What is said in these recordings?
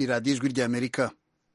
ni radiyo ijwi ry'Amerika.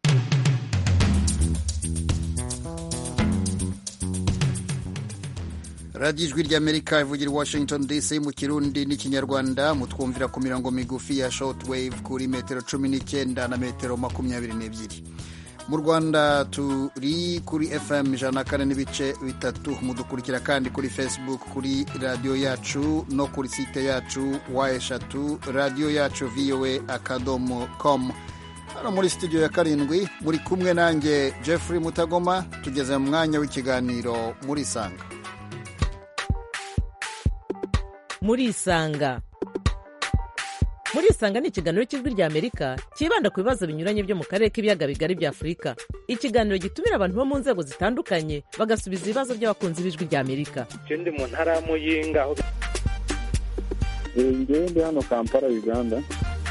radiyo ijwi ry'Amerika ivugira i Washington DC mu kirundi n'ikinyarwanda, mutwumvira ku mirongo migufi ya shortwave kuri metero 19 na metero 22. Mu Rwanda turi kuri FM 104.3, mudukurikira kandi kuri Facebook kuri radio yacu no kuri site yacu wa3 radio yacu voa.com. Hano muri studio ya karindwi muri kumwe nanjye Jeffrey Mutagoma, tugeze mu mwanya w'ikiganiro muri Sanga. Muri Sanga ni ikiganiro cy'ijwi ry'Amerika kibanda ku bibazo binyuranye byo mu karere k'ibiyaga bigari bya Afurika. Ikiganiro gitumira abantu bo mu nzego zitandukanye bagasubiza ibibazo by'abakunzi b'ijwi ry'Amerika. Ndi mu ntara ya Muyinga. Ndi hano Kampala, Uganda.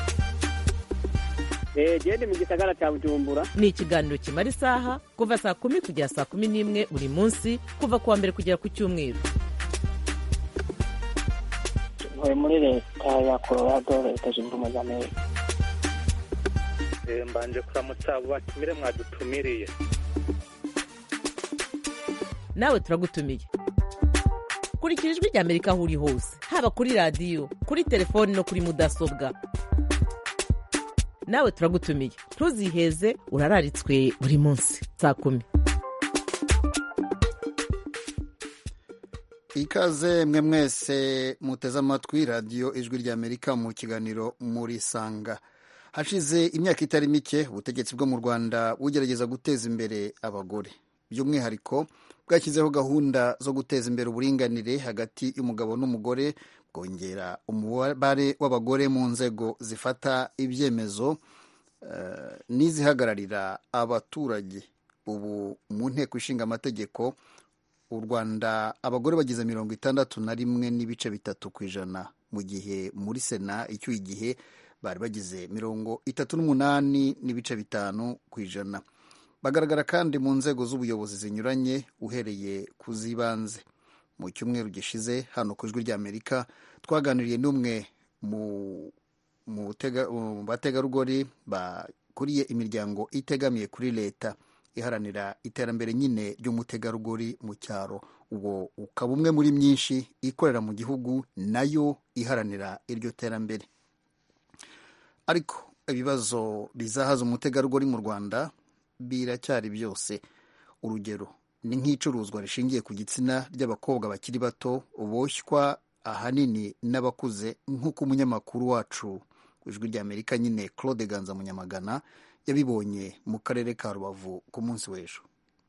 Ndi mu gisagara cya Bujumbura. Ni ikiganiro kimara isaha kuva saa 10 kugera saa 11 buri munsi, kuva kuwa mbere kugera ku cyumweru. Muri leta ya Colorado, leta zunze ubumwe za Amerika. Mbanje kuramutsa abo batumire mwadutumiriye. Nawe turagutumiye. Kurikira ijwi ry'Amerika aho uri hose, haba kuri radio, kuri telefone no kuri mudasobwa. Nawe turagutumiye, ntuziheze, urararitswe buri munsi saa 10. Ikaze mwe mwese muteze amatwi radiyo ijwi ry'Amerika mu kiganiro muri Sanga. Hashize imyaka itari mike ubutegetsi bwo mu Rwanda bugerageza guteza imbere abagore, by'umwihariko bwashyizeho gahunda zo guteza imbere uburinganire hagati y'umugabo n'umugore, bwongera umubare w'abagore mu nzego zifata ibyemezo n'izihagararira abaturage. Ubu mu nteko ishinga amategeko u Rwanda abagore bagize 61.3%, mu gihe muri Sena icyo igihe bari bagize 38.5%. Bagaragara kandi mu nzego z'ubuyobozi zinyuranye uhereye ku z'ibanze. Mu cyumweru gishize hano ku ijwi ry'Amerika twaganiriye n'umwe mu bategarugori bakuriye imiryango itegamiye kuri leta iharanira iterambere nyine ry'umutegarugori mu cyaro. Uwo ukaba umwe muri myinshi ikorera mu gihugu nayo iharanira iryo terambere. Ariko ibibazo bizahaza umutegarugori mu Rwanda biracyari byose. Urugero ni nk'icuruzwa rishingiye ku gitsina ry'abakobwa bakiri bato boshywa ahanini n'abakuze, nk'uko umunyamakuru wacu ijwi ry'Amerika nyine Claude Ganza Munyamagana yabibonye mu karere ka Rubavu ku munsi w'ejo.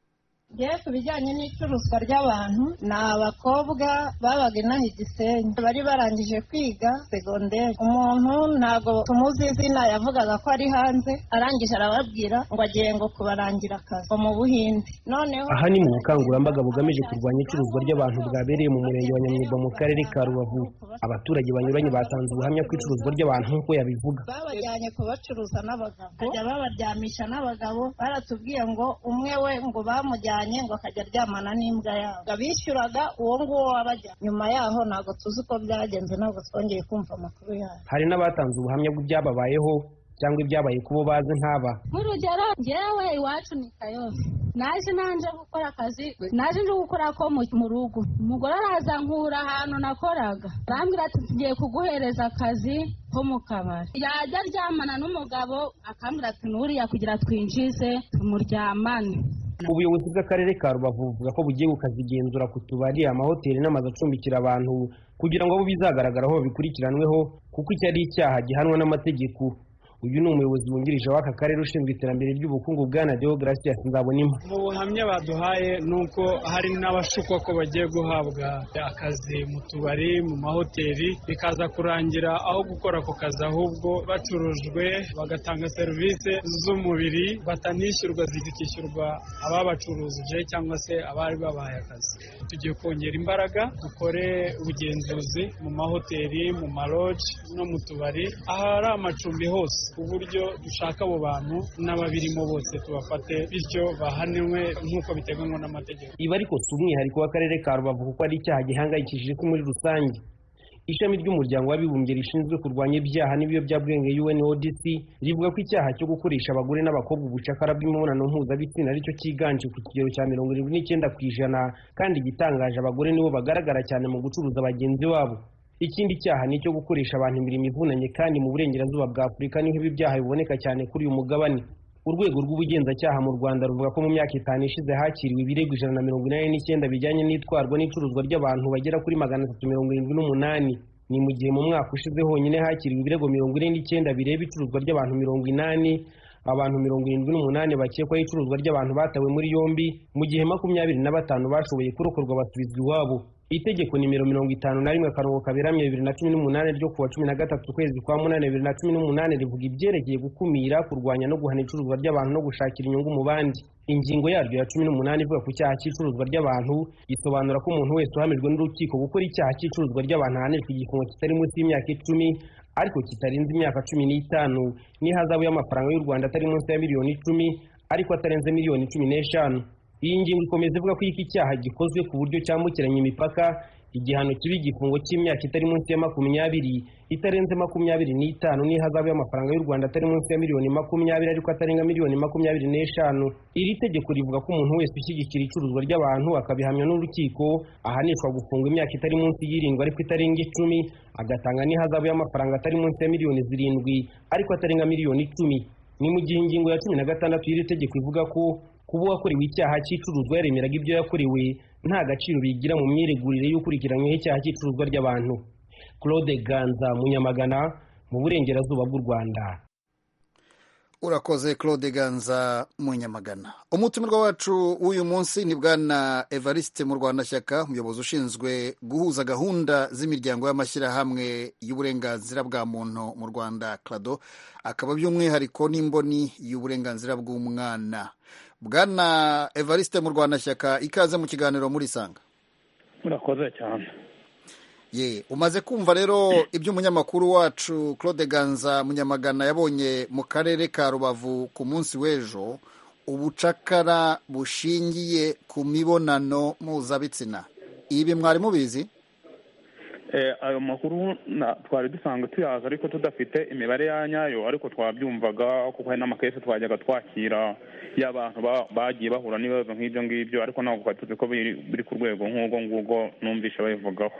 Ku bijyanye n'icuruzwa ry'abantu, ni abakobwa babaga inaha i Gisenyi bari barangije kwiga segonderi. Umuntu ntabwo tumuzi izina, yavugaga ko ari hanze, arangije arababwira ngo agiye ngo kubarangira akazi mu Buhinde. Noneho aha ni mu bukangurambaga bugamije kurwanya icuruzwa ry'abantu bwabereye mu murenge wa Nyamyumba mu karere ka Rubavu. Abaturage banyuranye batanze ubuhamya ku icuruzwa ry'abantu nk'uko yabivuga. Babajyanye kubacuruza n'abagabo, bajya babaryamisha n'abagabo. Baratubwiye ngo umwe we ngo bamujyanye ngo akajya aryamana n'imbwa yabo, abishyuraga uwo nguwo wabajya. Nyuma yaho ntabwo tuzi uko byagenze, ntabwo twongeye kumva amakuru yayo. Hari n'abatanze ubuhamya bw'ibyababayeho cyangwa ibyabaye kubo bazi nk'aba. Nk'urugero, njyewe iwacu ni Kayove, naje nanje gukora akazi, naje nje gukora ko mu rugo. Umugore araza nkura ahantu nakoraga, arambwira ati tugiye kuguhereza akazi ko mu kabari. Yajya aryamana n'umugabo akambwira ati nuriya kugira twinjize tumuryamane. Ubuyobozi bw'akarere ka Rubavu buvuga ko bugiye gukazigenzura ku tubari, amahoteli n'amazu acumbikira abantu kugira ngo abo bizagaragaraho babikurikiranweho, kuko icyo ari icyaha gihanwa n'amategeko. Uyu ni umuyobozi wungirije w'aka karere ushinzwe iterambere ry'ubukungu Bwana Deogratias Nzabonimpa. Mu buhamya baduhaye nuko hari n'abashukwa ko bagiye guhabwa akazi mu tubari, mu mahoteli, bikaza kurangira aho gukora ako kazi ahubwo bacurujwe bagatanga serivisi z'umubiri batanishyurwa, zikishyurwa ababacuruje cyangwa se abari babaye akazi. Tugiye kongera imbaraga, dukore ubugenzuzi mu mahoteli, mu maroji no mu tubari, ahari amacumbi hose, ku buryo dushaka abo bantu n'ababirimo bose tubafate, bityo bahanwe nk'uko biteganywa n'amategeko. Ibi ariko si umwihariko w'akarere ka Rubavu kuko ari icyaha gihangayikishije isi muri rusange. ishami ry'umuryango w'abibumbye rishinzwe kurwanya ibyaha n'ibiyobyabwenge UNODC rivuga ko icyaha cyo gukoresha abagore n'abakobwa ubucakara bw'imibonano mpuzabitsina aricyo cyiganje ku kigero cya 79% kandi igitangaje abagore nibo bagaragara cyane mu gucuruza bagenzi wabo. Ikindi cyaha ni cyo gukoresha abantu imirimo ivunanye kandi mu burengerazuba bwa Afurika niho ibi byaha biboneka cyane kuri uyu mugabane. Urwego rw'ubugenzacyaha mu Rwanda ruvuga ko mu myaka 5 ishize hakiriwe ibirego 189 bijyanye n'itwarwa n'icuruzwa ry'abantu bagera kuri 378. Ni mu gihe mu mwaka ushize honyine hakiriwe ibirego 49 bireba icuruzwa ry'abantu 80. Abantu 78 bakekwaho icuruzwa ry'abantu batawe muri yombi mu gihe 25 bashoboye kurokorwa basubizwa iwabo. Itegeko nimero 51/2018 ryo kuwa 13 kwezi kwa 8 2018 rivuga ibyerekeye gukumira, kurwanya no guhana icuruzwa ry'abantu no gushakira inyungu mu bandi. Ingingo yaryo ya 18 ivuga ku cyaha cy'icuruzwa ry'abantu isobanura ko umuntu wese uhamijwe n'urukiko gukora icyaha cy'icuruzwa ry'abantu ahanishwa igifungo kitari munsi y'imyaka 10 ariko kitarenze imyaka 15 n'ihazabu y'amafaranga y'u Rwanda atari munsi ya miliyoni 10 ariko atarenze miliyoni 15. Iyi ngingo ikomeza ivuga ko iki cyaha gikozwe ku buryo cyambukiranya imipaka igihano kibi igifungo cy'imyaka itari munsi ya 20 itarenze 25 n'ihazabu y'amafaranga y'u Rwanda atari munsi ya miliyoni 20 ariko atarenga miliyoni 25. Iri tegeko rivuga ko umuntu wese ushyigikira icuruzwa ry'abantu akabihamya n'urukiko ahanishwa gufungwa imyaka itari munsi y'irindwi ariko itarenga 10 agatanga n'ihazabu y'amafaranga atari munsi ya miliyoni 7 ariko atarenga miliyoni 10. Ni mu gihe ingingo ya 16 y'iri tegeko ivuga ko kuba wakorewe icyaha cy'icuruzwa yaremeraga ibyo yakorewe nta gaciro bigira mu myiregurire y'ukurikiranyweho icyaha cy'icuruzwa ry'abantu. Claude Ganza, Munyamagana, mu burengerazuba bw'u Rwanda. Urakoze Claude Ganza, Munyamagana. Umutumirwa wacu w'uyu munsi ni Bwana Evariste Murwanashyaka, umuyobozi ushinzwe guhuza gahunda z'imiryango y'amashyirahamwe y'uburenganzira bwa muntu mu Rwanda CRADO, akaba by'umwihariko n'imboni y'uburenganzira bw'umwana. Bwana Evariste Murwanashyaka, ikaze mu kiganiro muri Sanga. Murakoze cyane. Umaze kumva rero ibyo umunyamakuru wacu Claude Ganza Munyamagana yabonye mu karere ka Rubavu ku munsi w'ejo, ubucakara bushingiye ku mibonano mpuzabitsina. Ibi mwari mubizi? Ayo makuru twari dusanga tuyaza ariko tudafite imibare ya nyayo, ariko twabyumvaga kuko hari n'amakesi twajyaga twakira y'abantu bagiye bahura n'ibibazo nk'ibyo ngibyo, ariko ntabwo twari tuzi ko biri ku rwego nk'ubwo numvisha babivugaho.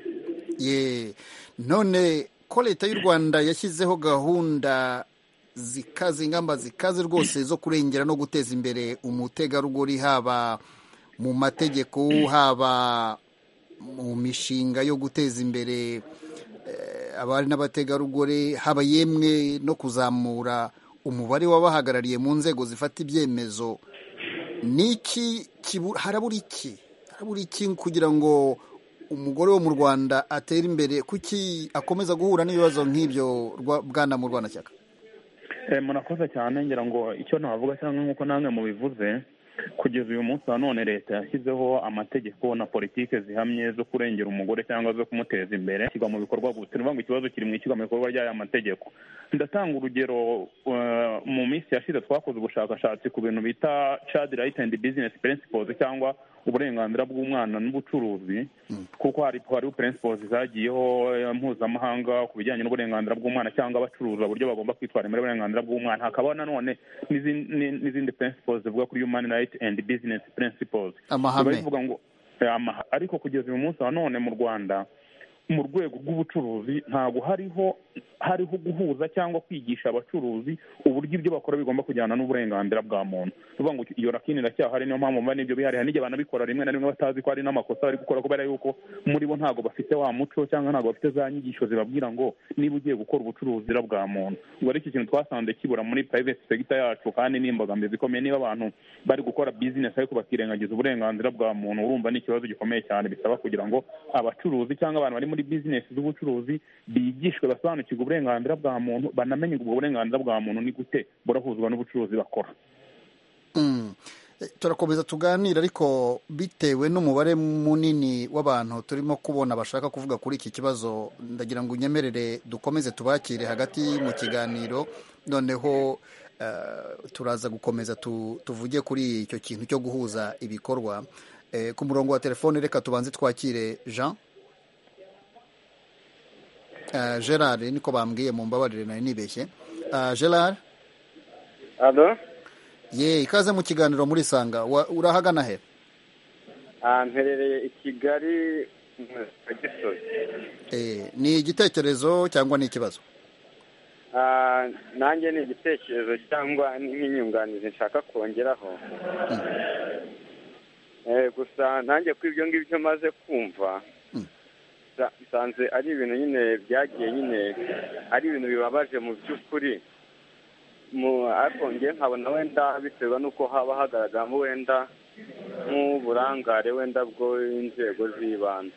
None ko leta y'u Rwanda yashyizeho gahunda zikaze, ingamba zikaze rwose zo kurengera no guteza imbere umutegarugori, haba mu mategeko, haba mu mishinga yo guteza imbere abari n'abategarugori, haba yemwe no kuzamura umubare w'abahagarariye mu nzego zifata ibyemezo, harabura iki kugira ngo umugore wo mu Rwanda atera imbere? Kuki akomeza guhura n'ibibazo nk'ibyo Bwana Murwanashyaka? Murakoze cyane. Ngira ngo icyo navuga cyangwa nk'uko namwe mubivuze, kugeza uyu munsi wa none leta yashyizeho amategeko na politike zihamye zo kurengera umugore cyangwa zo kumuteza imbere, ishyirwa mu bikorwa gusa. Ni ukuvuga ngo ikibazo kiri mu ishyirwa mu bikorwa ry'aya mategeko. Ndatanga urugero. Mu minsi yashize twakoze ubushakashatsi ku bintu bita Child Right and Business Principles cyangwa uburenganzira bw'umwana n'ubucuruzi, kuko hari principles zagiyeho mpuzamahanga ku bijyanye n'uburenganzira bw'umwana cyangwa abacuruza uburyo bagomba kwitwara muri uburenganzira bw'umwana. Hakaba nanone n'izindi principles zivuga kuri Human Right and Business Principles. Bivuga ngo ariko kugeza uyu munsi wa none mu Rwanda mu rwego rw'ubucuruzi ntabwo hariho guhuza cyangwa kwigisha abacuruzi uburyo ibyo bakora bigomba kujyana n'uburenganzira bwa muntu. Uvuga ngo iyo rakini iracyahari, niyo mpamvu mba n'ibyo bihari. N'igihe banabikora rimwe na rimwe batazi ko hari n'amakosa bari gukora, kubera yuko muri bo ntabwo bafite wa muco cyangwa ntabwo bafite za nyigisho zibabwira ngo niba ugiye gukora ubucuruzi bwa muntu. Ubwo ari iki kintu twasanze kibura muri private sector yacu, kandi n'imbogamizi ikomeye. Niba abantu bari gukora business ariko bakirengagiza uburenganzira bwa muntu, urumva ni ikibazo gikomeye cyane. Bisaba kugira ngo abacuruzi cyangwa abantu bari muri business z'ubucuruzi bigishwe, basobanukirwe uburenganzira bwa muntu, banamenye ubwo burenganzira bwa muntu ni gute burahuzwa n'ubucuruzi bakora. Turakomeza tuganira, ariko bitewe n'umubare munini w'abantu turimo kubona bashaka kuvuga kuri iki kibazo, ndagira ngo unyemerere dukomeze tubakire hagati mu kiganiro, noneho turaza gukomeza tuvuge kuri icyo kintu cyo guhuza ibikorwa. Ku murongo wa telefone reka tubanze twakire Jean. Gerard niko bambwiye, mu mbabarire nari nibeshye. Gerard, alo, ye ikaze mu kiganiro muri Sanga. Urahagana he? mperereye i Kigali mu Gisozi. Ni igitekerezo cyangwa ni ikibazo? Nanjye ni igitekerezo cyangwa n'inyunganizi nshaka kongeraho. Gusa nanjye ko ibyo ngibyo maze kumva nsanze ari ibintu nyine byagiye nyine ari ibintu bibabaje mu by'ukuri, ariko njye nkabona wenda biterwa n'uko haba hagaragaramo wenda nk'uburangare wenda bw'inzego z'ibanze.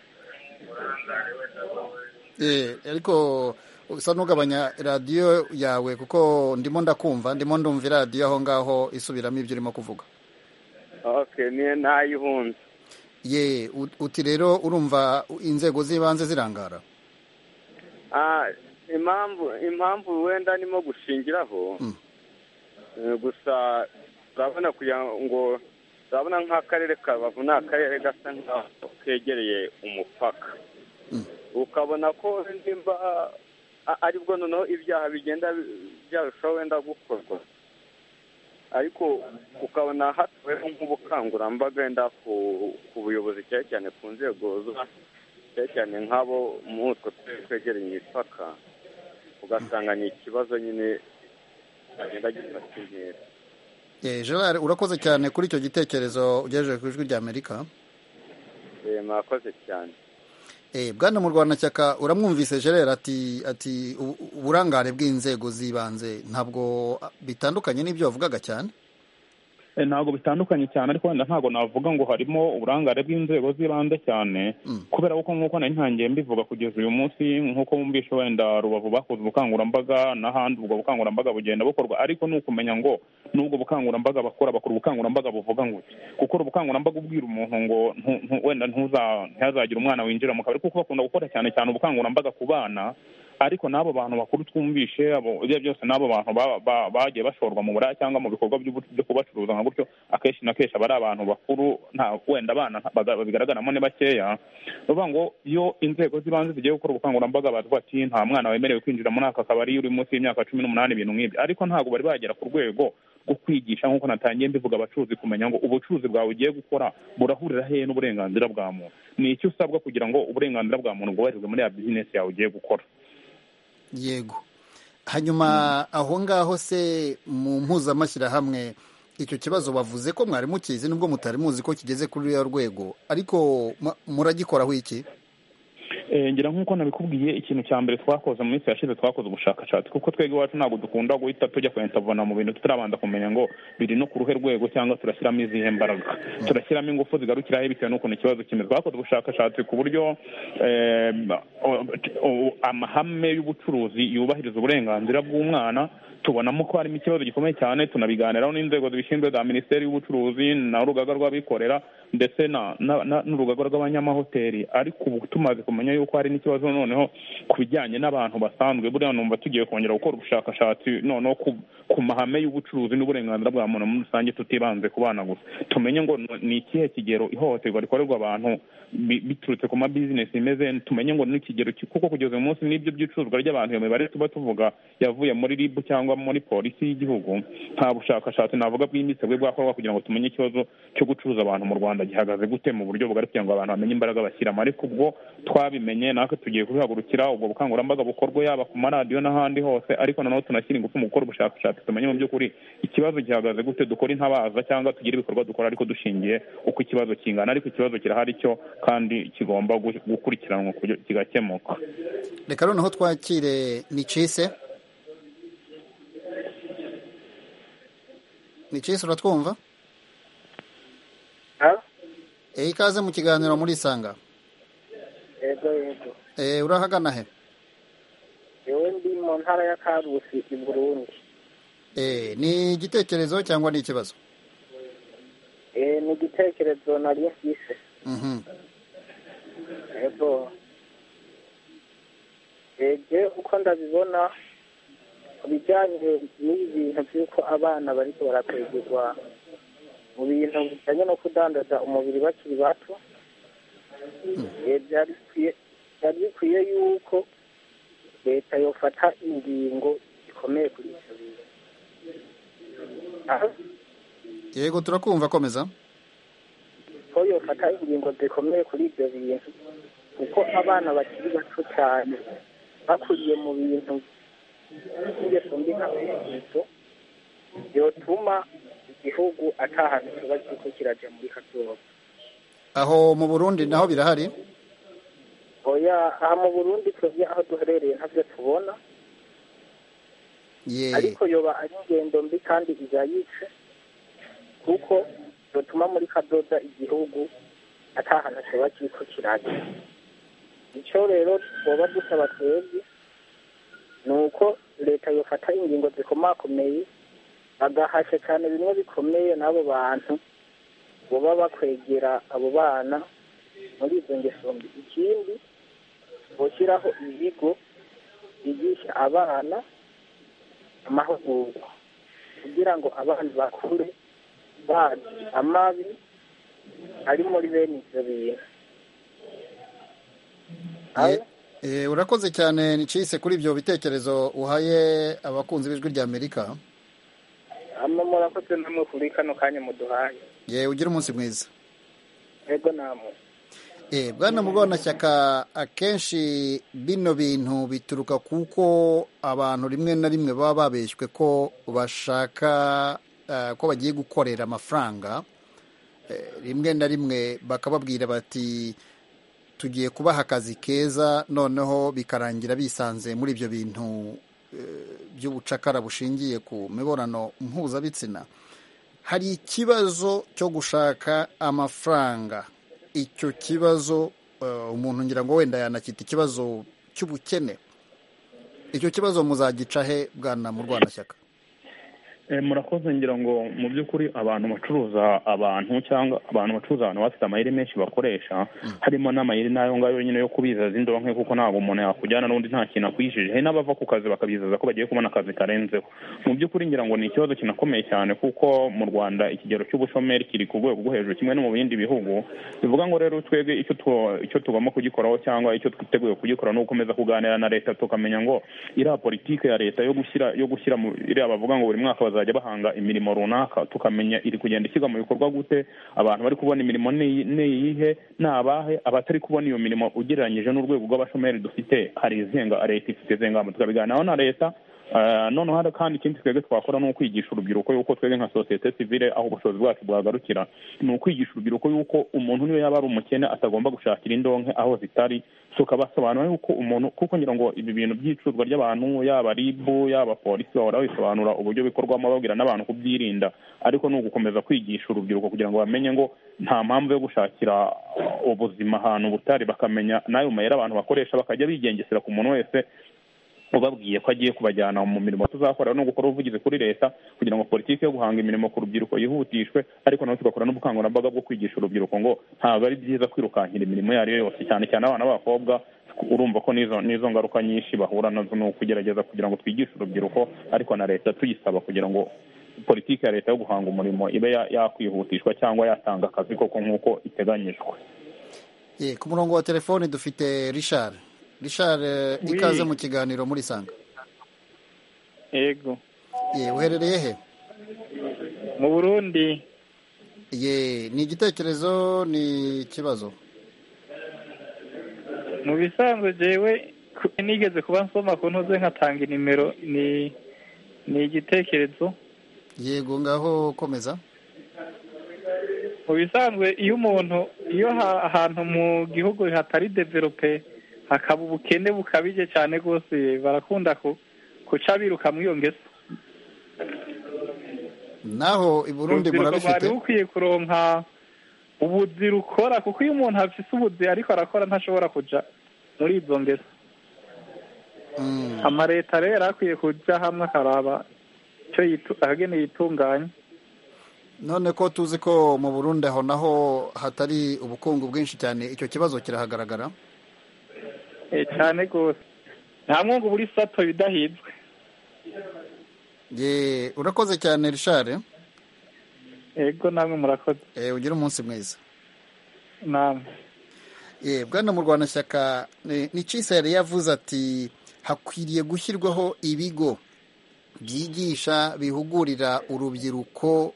Ariko usa n'ugabanya radiyo yawe kuko ndimo ndakumva, ndimo ndumva iradiyo aho ngaho isubiramo ibyo urimo kuvuga. Okay, niyo nayihunze. Uti rero urumva inzego z'ibanze zirangara? Impamvu wenda nimo gushingiraho, gusa turabona kugira ngo turabona nk'akarere ka Rubavu ni akarere gasa nk'aho kegereye umupaka, ukabona ko nimba aribwo noneho ibyaha bigenda byarushaho wenda gukorwa, ariko ukabona hatuweho nk'ubukangurambaga wenda ku buyobozi cyane cyane ku nzego cyane cyane nk'abo mu utwo twegereye imipaka, ugasanga ni ikibazo nyine agenda gifata intera. Gerard, urakoze cyane kuri icyo gitekerezo ugejeje ku ijwi ry'Amerika. Mwakoze cyane. Bwana Murwanashyaka, uramwumvise Gerard ati uburangare bw'inzego z'ibanze ntabwo bitandukanye n'ibyo wavugaga cyane? Ntabwo bitandukanye cyane, ariko wenda ntabwo navuga ngo harimo uburangare bw'inzego z'ibanze cyane, kubera ko nk'uko nari ntangiye mbivuga kugeza uyu munsi, nk'uko mwumvishe wenda Rubavu bakoze ubukangurambaga n'ahandi ubwo bukangurambaga bugenda bukorwa, ariko ni ukumenya ngo n'ubwo bukangurambaga bakora ubukangurambaga buvuga ngo gukora ubukangurambaga ubwira umuntu ngo wenda ntihazagire umwana winjira mu kabari, kuko bakunda gukora cyane cyane ubukangurambaga ku bana, ariko n'abo bantu bakuru twumvishe ibyo byose n'abo bantu bagiye bashorwa mu buraya cyangwa mu bikorwa byo kubacuruza nka gutyo, akenshi na kenshi aba ari abantu bakuru, nta wenda abana bigaragaramo ni bakeya. Bavuga ngo iyo inzego z'ibanze zigiye gukora ubukangurambaga bavuga ati nta mwana wemerewe kwinjira muri aka kabari uri munsi y'imyaka 18, ibintu nk'ibyo, ariko ntabwo bari bagera ku rwego rwo kwigisha nk'uko natangiye mbivuga abacuruzi kumenya ngo ubucuruzi bwawe ugiye gukora burahurira hehe n'uburenganzira bwa muntu, ni icyo usabwa kugira ngo uburenganzira bwa muntu bwubahirizwe muri ya bizinesi yawe ugiye gukora. Yego. Hanyuma aho ngaho se mu mpuzamashyirahamwe icyo kibazo bavuze ko mwari mukizi nubwo mutari muzi ko kigeze kuri uriya rwego, ariko muragikoraho iki? Ngira nk'uko nabikubwiye, ikintu cya mbere twakoze mu minsi yashize twakoze ubushakashatsi, kuko twebwe iwacu ntabwo dukunda guhita tujya kwentavana mu bintu tutarabanza kumenya ngo biri no ku ruhe rwego cyangwa turashyiramo izihe mbaraga, turashyiramo ingufu zigarukiraho bitewe n'ukuntu ikibazo kimeze. Twakoze ubushakashatsi ku buryo amahame y'ubucuruzi yubahiriza uburenganzira bw'umwana, tubonamo ko harimo ikibazo gikomeye cyane, tunabiganiraho n'inzego zibishinzwe za Minisiteri y'Ubucuruzi n'urugaga rw'abikorera ndetse n'urugaga rw'abanyamahoteli, ariko ubu tumaze kumenya yuko hari n'ikibazo noneho ku bijyanye n'abantu basanzwe. Buriya numva tugiye kongera gukora ubushakashatsi noneho ku mahame y'ubucuruzi n'uburenganzira bwa muntu muri rusange, tutibanze ku bana gusa, tumenye ngo ni ikihe kigero ihohoterwa rikorerwa abantu biturutse ku mabizinesi imeze, tumenye ngo n'ikigero, kuko kugeza uyu munsi n'ibyo by'icuruzwa ry'abantu iyo mibare tuba tuvuga yavuye muri RIB cyangwa muri polisi y'igihugu, nta bushakashatsi navuga bwimbitse bwe bwakorwa kugira ngo tumenye ikibazo cyo gucuruza abantu mu Rwanda gihagaze gute mu buryo bugari kugira ngo abantu bamenye imbaraga bashyiramo. Ariko ubwo twabimenye natwe tugiye kubihagurukira, ubwo bukangurambaga bukorwa yaba ku maradiyo n'ahandi hose, ariko noneho tunashyira ingufu mu gukora ubushakashatsi tumenye mu by'ukuri ikibazo gihagaze gute, dukora intabaza cyangwa tugire ibikorwa dukora ariko dushingiye uko ikibazo kingana, ariko ikibazo kirahari cyo kandi kigomba gukurikiranwa kigakemuka. Reka noneho twakire Nicise. Nicise, uratwumva? Ikaze mu kiganiro muri Sanga. Yego. Urahagana he? Yewe ndi mu ntara ya Karusi i Burundi. Ni igitekerezo cyangwa ni ikibazo? Ni igitekerezo nari mfise. Yego. Uko ndabibona bijyanye n'ibintu by'uko abana bariko barakwegezwa mu bintu bijyanye no kudandaza umubiri bakiri bato, byari bikwiye yuko leta yofata ingingo zikomeye kuri ivyo bintu. yego turakumva, komeza. Ko yofata ingingo zikomeye kuri ivyo bintu kuko abana bakiri bato cyane bakuriye mu bintu by'ingeso mbi nk'abizo yotuma igihugu atahantu kiba kiriko kiraja muri kazoza. Aho mu Burundi naho birahari? Oya, aha mu Burundi twebwe aho duherereye ntavyo tubona. Ariko yoba ari ingendo mbi kandi izayice kuko yotuma muri kazoza igihugu atahantu kiba kiriko kiraja. Ico rero twoba dusaba twebwe ni uko leta yofata ingingo zikomakomeye bagahasha cyane bimwe bikomeye n'abo bantu boba bakwegera abo bana muri izo ngeso mbi. Ikindi boshyiraho ibigo bigisha abana amahugurwa kugira ngo abana bakure bazi amabi ari muri bene ivyo bintu. Urakoze cyane Nicise kuri ibyo bitekerezo uhaye abakunzi b'ijwi rya Amerika. Murakoze namwe kuri kano kanya muduhaye. Ugira umunsi mwiza. Yego namwe. Bwana Murwanashyaka, akenshi bino bintu bituruka kuko abantu rimwe na rimwe baba babeshywe ko bashaka ko bagiye gukorera amafaranga. Rimwe na rimwe bakababwira bati tugiye kubaha akazi keza, noneho bikarangira bisanze muri ibyo bintu by'ubucakara bushingiye ku mibonano mpuzabitsina. Hari ikibazo cyo gushaka amafaranga. Icyo kibazo umuntu ngira ngo wenda yanakita ikibazo cy'ubukene. Icyo kibazo muzagica he Bwana Murwanashyaka? Murakoze, ngira ngo mu by'ukuri abantu bacuruza abantu cyangwa abantu bacuruza abantu bafite amayeri menshi bakoresha, harimo n'amayeri n'ayo ngayo nyine yo kubizaza indonke, kuko ntabwo umuntu yakujyana n'undi nta kintu akwishije. Hari n'abava ku kazi bakabizaza ko bagiye kubona akazi karenzeho. Mu by'ukuri ngira ngo ni ikibazo kinakomeye cyane kuko mu Rwanda ikigero cy'ubushomeri kiri ku rwego rwo hejuru kimwe no mu bindi bihugu. Bivuga ngo rero twebwe icyo tugomba kugikoraho cyangwa icyo twiteguye kugikora ni ugukomeza kuganira na leta tukamenya ngo iriya politike ya leta yo gushyira mu iriya bavuga ngo buri mwaka bazajya bahanga imirimo runaka, tukamenya iri kugenda ishyirwa mu bikorwa gute, abantu bari kubona imirimo niyihe, nabahe, abatari kubona iyo mirimo ugereranyije n'urwego rw'abashomeri dufite, hari izenga leta ifite zengamba, tukabiganiraho na leta. Noneho hari kandi ikindi twebwe twakora ni ukwigisha urubyiruko yuko twebwe nka sosiyete sivile aho ubushobozi bwacu bwagarukira ni ukwigisha urubyiruko yuko umuntu niwe yaba ari umukene atagomba gushakira indonke aho zitari, tukabasobanura yuko umuntu, kuko ngira ngo ibi bintu by'icuruzwa ry'abantu yaba ribu yaba polisi bahora bisobanura uburyo bikorwamo babwira n'abantu kubyirinda, ariko ni ugukomeza kwigisha urubyiruko kugira ngo bamenye ngo nta mpamvu yo gushakira ubuzima ahantu butari, bakamenya n'ayo mayeri abantu bakoresha, bakajya bigengesera ku muntu wese ubabwiye ko agiye kubajyana mu mirimo. Tuzakora no gukora ubuvugizi kuri leta kugira ngo politiki yo guhanga imirimo ku rubyiruko yihutishwe, ariko naho tugakora n'ubukangurambaga bwo kwigisha urubyiruko ngo ntabwo ari byiza kwirukankira imirimo iyo ari yo yose, cyane cyane abana b'abakobwa. Urumva ko n'izo ngaruka nyinshi bahura nazo, ni ukugerageza kugira ngo twigishe urubyiruko, ariko na leta tuyisaba kugira ngo politiki ya leta yo guhanga umurimo ibe yakwihutishwa cyangwa yatanga akazi koko nk'uko iteganyijwe. Ku murongo wa telefoni dufite Richard, ikaze mu kiganiro muri Sanga. Yego. Uherereye he? Mu Burundi. Ni igitekerezo, ni ikibazo? Mu bisanzwe jewe nigeze kuba nsoma ku ntuze nkatanga inimero, ni igitekerezo. Yego, ngaho komeza. Mu bisanzwe iyo ahantu mu gihugu hatari develope hakaba ubukene bukabije cyane rwose, barakunda kuca biruka muri iyo ngeso. Naho i Burundi murabifite? Bari bukwiye kuronka ubuzi rukora, kuko iyo umuntu afite ubuzi ariko arakora ntashobora kuja muri izo ngeso. Amaleta rero akwiye kuja hamwe akaraba icyo ahageneye itunganya. None ko tuzi ko mu Burundi aho naho hatari ubukungu bwinshi cyane, icyo kibazo kirahagaragara cyane rwose, nta mwungu buri sato bidahizwe. Urakoze cyane Richard. Yego, namwe murakoze. Ugira umunsi mwiza. Namwe. Bwana Murwanashyaka, Nicise yari yavuze ati hakwiriye gushyirwaho ibigo byigisha bihugurira urubyiruko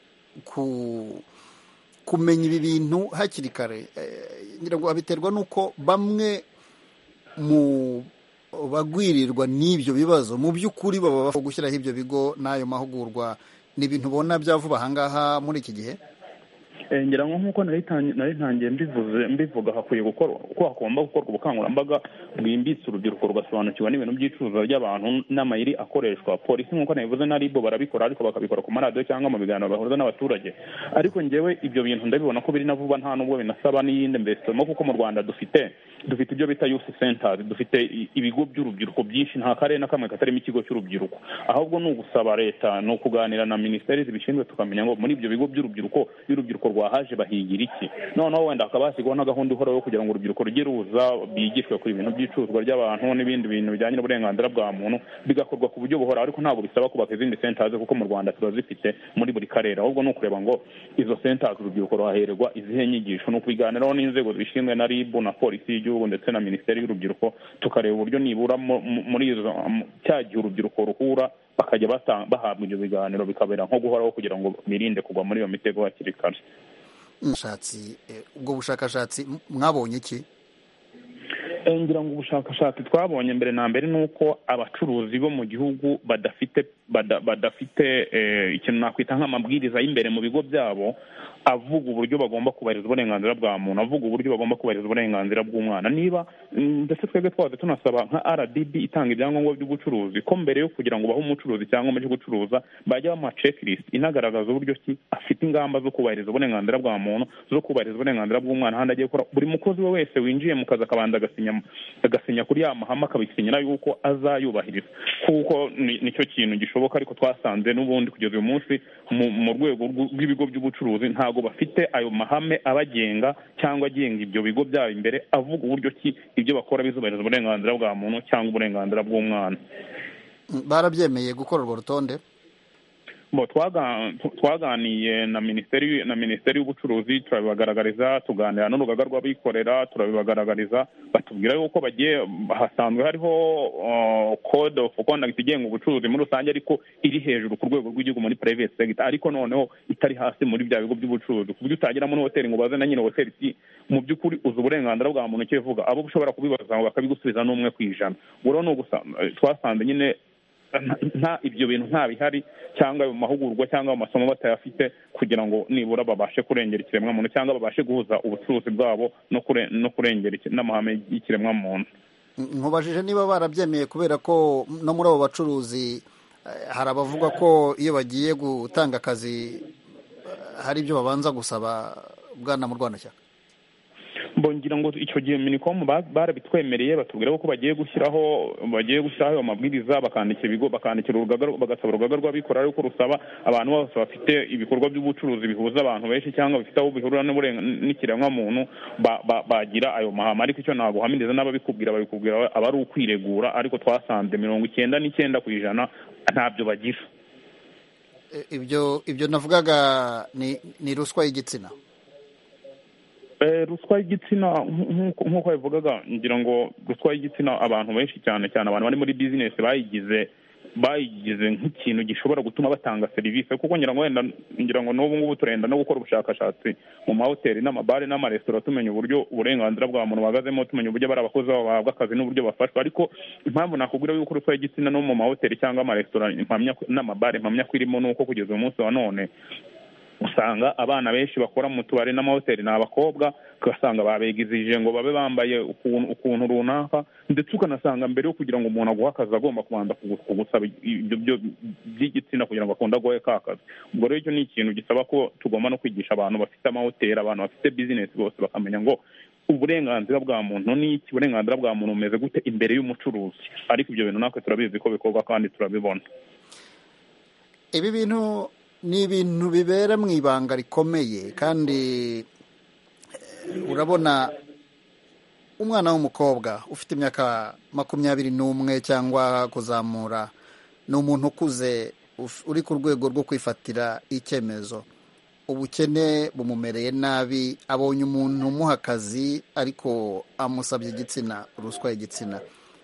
kumenya ibi bintu hakiri kare. ngira ngo abiterwa n'uko bamwe mu bagwirirwa n'ibyo bibazo mu by'ukuri baba bafite gushyiraho ibyo bigo n'ayo mahugurwa. ni ibintu ubona bya vuba ahangaha muri iki gihe? ngira ngo nk'uko nari ntangiye mbivuga hakwiye gukora ko hagomba gukorwa ubukangurambaga bwimbitse urubyiruko rugasobanukirwa n'ibintu by'icuruzwa ry'abantu n'amayeri akoreshwa. polisi nk'uko nabivuze na ribu barabikora, ariko bakabikora ku maradiyo cyangwa mu biganiro bahuza n'abaturage. ariko ngewe ibyo bintu ndabibona ko biri na vuba, nta nubwo binasaba n'iyindi mbesemo, kuko mu Rwanda dufite ibyo bita youth centers, dufite ibigo by'urubyiruko byinshi, nta karere na kamwe katarimo ikigo cy'urubyiruko. ahubwo ni ugusaba leta, ni ukuganira na minisiteri zibishinzwe, tukamenya ngo muri ibyo bigo by'urubyiruko rwahaje bahigira iki. noneho wenda hakaba hashyirwaho na gahunda ihoraho kugira ngo urubyiruko rujye ruza bigishwe kuri ibintu by'icuruzwa ry'abantu n'ibindi bintu bijyanye n'uburenganzira bwa muntu, bigakorwa ku buryo buhoraho. ariko ntabwo bisaba kubaka izindi centers, kuko mu Rwanda turazifite muri buri karere. ahubwo ni ukureba ngo izo centers urubyiruko ruhahererwa izihe nyigisho, ni ukubiganiraho n'inzego zibishinzwe na RIB na polisi y'igihugu ndetse na minisiteri y'urubyiruko, tukareba uburyo nibura muri izo cya gihe urubyiruko ruhura bakajya bahabwa ibyo biganiro, bikabera nko guhoraho kugira ngo birinde kugwa muri iyo mitego hakiri kare. ubwo bushakashatsi mwabonye iki? ngira ngo ubushakashatsi twabonye mbere na mbere ni uko abacuruzi bo mu gihugu badafite ikintu nakwita nk'amabwiriza y'imbere mu bigo byabo avuga uburyo bagomba kubahiriza uburenganzira bwa muntu, avuga uburyo bagomba kubahiriza uburenganzira bw'umwana. niba ndetse twebwe twaje tunasaba nka RDB itanga ibyangombwa by'ubucuruzi ko mbere yo kugira ngo bahe umucuruzi cyangwa amaze gucuruza bajya bamuha checklist inagaragaza uburyo ki afite ingamba zo kubahiriza uburenganzira bwa muntu, zo kubahiriza uburenganzira bw'umwana. ahandi agiye gukora, buri mukozi we wese winjiye mu kazi akabanza agasinya kuri ya mahame, akabisinyira yuko azayubahiriza, kuko nicyo kintu gishoboka. ariko twasanze n'ubundi kugeza uyu munsi mu rwego rw'ibigo by'ubucuruzi ntabwo bafite ayo mahame abagenga cyangwa agenga ibyo bigo byabo imbere, avuga uburyo ki ibyo bakora bizubahiriza uburenganzira bwa muntu cyangwa uburenganzira bw'umwana. barabyemeye gukora urwo rutonde? twaganiye na minisiteri y'ubucuruzi, turabibagaragariza, tuganira n'urugaga rw'abikorera, turabibagaragariza, batubwira yuko hasanzwe hariho code of conduct igenga ubucuruzi muri rusange, ariko iri hejuru ku rwego rw'igihugu muri private sector, ariko noneho itari hasi muri bya bigo by'ubucuruzi, ku buryo utagera muri hoteli ngo ubaze na nyine hoteli mu by'ukuri uzi uburenganzira bwa muntu icyo bivuga, abo ushobora kubibaza ngo bakabigusubiza n'umwe ku ijana. ubwo ni twasanze nyine ibyo bintu nta bihari, cyangwa mu mahugurwa cyangwa mu masomo batayafite, kugira ngo nibura babashe kurengera ikiremwamuntu cyangwa babashe guhuza ubucuruzi bwabo no kurengera n'amahame y'ikiremwamuntu. nkubajije niba barabyemeye, kubera ko no muri abo bacuruzi hari abavuga ko iyo bagiye gutanga akazi hari ibyo babanza gusaba. bwana Murwanashyaka, ngira ngo icyo gihe Minicom barabitwemereye, batubwira ko bagiye gushyiraho ayo mabwiriza, bakandikira urugaga, bagasaba urugaga rw'abikorera ariko rusaba abantu bose bafite ibikorwa by'ubucuruzi bihuza abantu benshi cyangwa bifite aho bihurira n'ikiremwamuntu bagira ayo mahame. ariko icyo ntabwo uhamiriza n'ababikubwira babikubwira aba ari ukwiregura, ariko twasanze 99% ntabyo bagira. ibyo navugaga ni ruswa y'igitsina. ruswa y'igitsina nk'uko babivugaga, ngira ngo ruswa y'igitsina abantu benshi cyane abantu bari muri bizinesi bayigize nk'ikintu gishobora gutuma batanga serivisi, kuko ngira ngo n'ubu ngubu turenda no gukora ubushakashatsi mu mahoteli n'amabare n'amaresitora, tumenya uburyo uburenganzira bwa muntu buhagazemo, tumenya uburyo bari abakozi babo bahabwa akazi n'uburyo bafashwa. ariko impamvu nakubwira yuko ruswa y'igitsina no mu mahoteli cyangwa amaresitora n'amabare mpamya ko irimo, nuko kugeza uyu munsi wa none usanga abana benshi bakora mu tubari n'amahoteli ni abakobwa, ugasanga babegizije ngo babe bambaye ukuntu runaka, ndetse ukanasanga mbere yo kugira ngo umuntu aguhe akazi agomba kubanza kugusaba ibyo by'igitsina kugira ngo akunde aguhe ka kazi. ubwo rero icyo ni ikintu gisaba ko tugomba no kwigisha abantu bafite amahoteli, abantu bafite bizinesi bose bakamenya ngo uburenganzira bwa muntu ni iki, uburenganzira bwa muntu bumeze gute imbere y'umucuruzi. ariko ibyo bintu natwe turabizi ko bikorwa kandi turabibona. ibi bintu ni ibintu bibera mu ibanga rikomeye, kandi urabona umwana w'umukobwa ufite imyaka 21 cyangwa kuzamura ni umuntu ukuze uri ku rwego rwo kwifatira icyemezo. ubukene bumumereye nabi, abonye umuntu umuha akazi ariko amusabye igitsina, ruswa y'igitsina.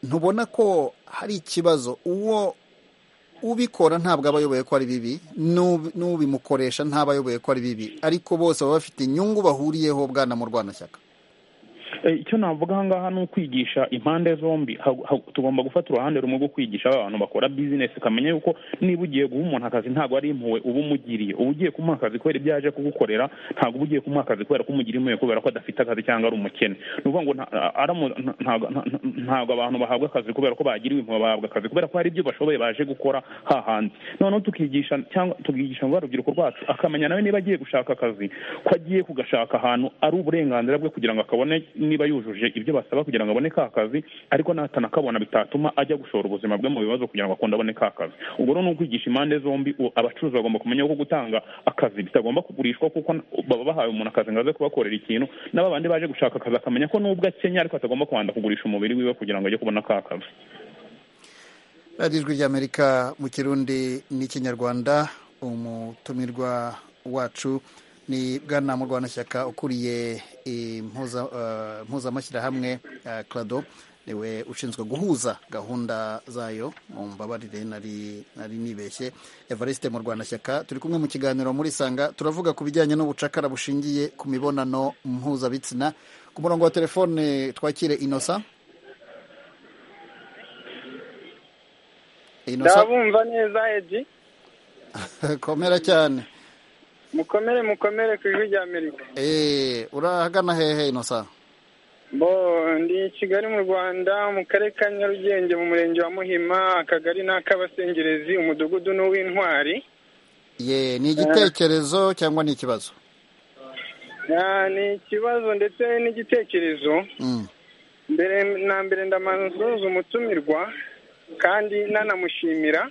ntubona ko hari ikibazo uwo ubikora ntabwo aba ayoboye ko ari bibi n'ubimukoresha ntaba ayoboye ko ari bibi ariko bose baba bafite inyungu bahuriyeho bwana Murwanashyaka? icyo navuga aha ngaha ni ukwigisha impande zombi. Tugomba gufata uruhande rumwe rwo kwigisha abantu bakora bizinesi, ukamenya yuko niba ugiye guha umuntu akazi ntabwo ari impuhwe uba umugiriye, uba ugiye kumuha akazi kubera ibyo yaje kugukorera, ntabwo uba ugiye kumuha akazi kubera ko umugiriye impuhwe kubera ko adafite akazi cyangwa ari umukene. Ni ukuvuga ngo ntabwo abantu bahabwa akazi kubera ko bagiriwe impuhwe, bahabwa akazi kubera ko hari ibyo bashoboye baje gukora hahandi. Noneho tukigisha ngo urubyiruko rwacu akamenya nawe niba agiye gushaka akazi ko agiye kugashaka ahantu ari uburenganzira bwe kugira ngo akabone niba yujuje ibyo basaba kugira ngo abone ka kazi, ariko natanakabona bitatuma ajya gushora ubuzima bwe mu bibazo kugira ngo akunde abone ka kazi. Ubwo rero ni ukwigisha impande zombi. Abacuruzi bagomba kumenya ko gutanga akazi bitagomba kugurishwa kuko baba bahawe umuntu akazi ngo aze kubakorera ikintu, n'abandi baje gushaka akazi akamenya ko nubwo akenya ariko atagomba kubanza kugurisha umubiri wiwe kugira ngo ajye kubona ka kazi. radiyo ijwi ry'Amerika mu Kirundi n'Ikinyarwanda. Umutumirwa wacu ni bwana Murwanashyaka ukuriye impuzamashyirahamwe CRADO, niwe ushinzwe guhuza gahunda zayo. Mumbabarire nari nibeshye. Evariste Murwanashyaka turi kumwe mu kiganiro muri Sanga, turavuga ku bijyanye n'ubucakara bushingiye ku mibonano mpuzabitsina. Ku murongo wa telefone twakire Innocent. Ndabumva neza Edi. Komera cyane. Mukomere ku ijwi ry'Amerika. Urahagana hehe Innocent? Ndi Kigali mu Rwanda, mu karere ka Nyarugenge, mu murenge wa Muhima, akagari n'ak'Abasengerezi, umudugudu n'uw'Intwari. Ni igitekerezo cyangwa ni ikibazo? Ni ikibazo ndetse n'igitekerezo. Mbere ndamanzuza umutumirwa kandi nanamushimira.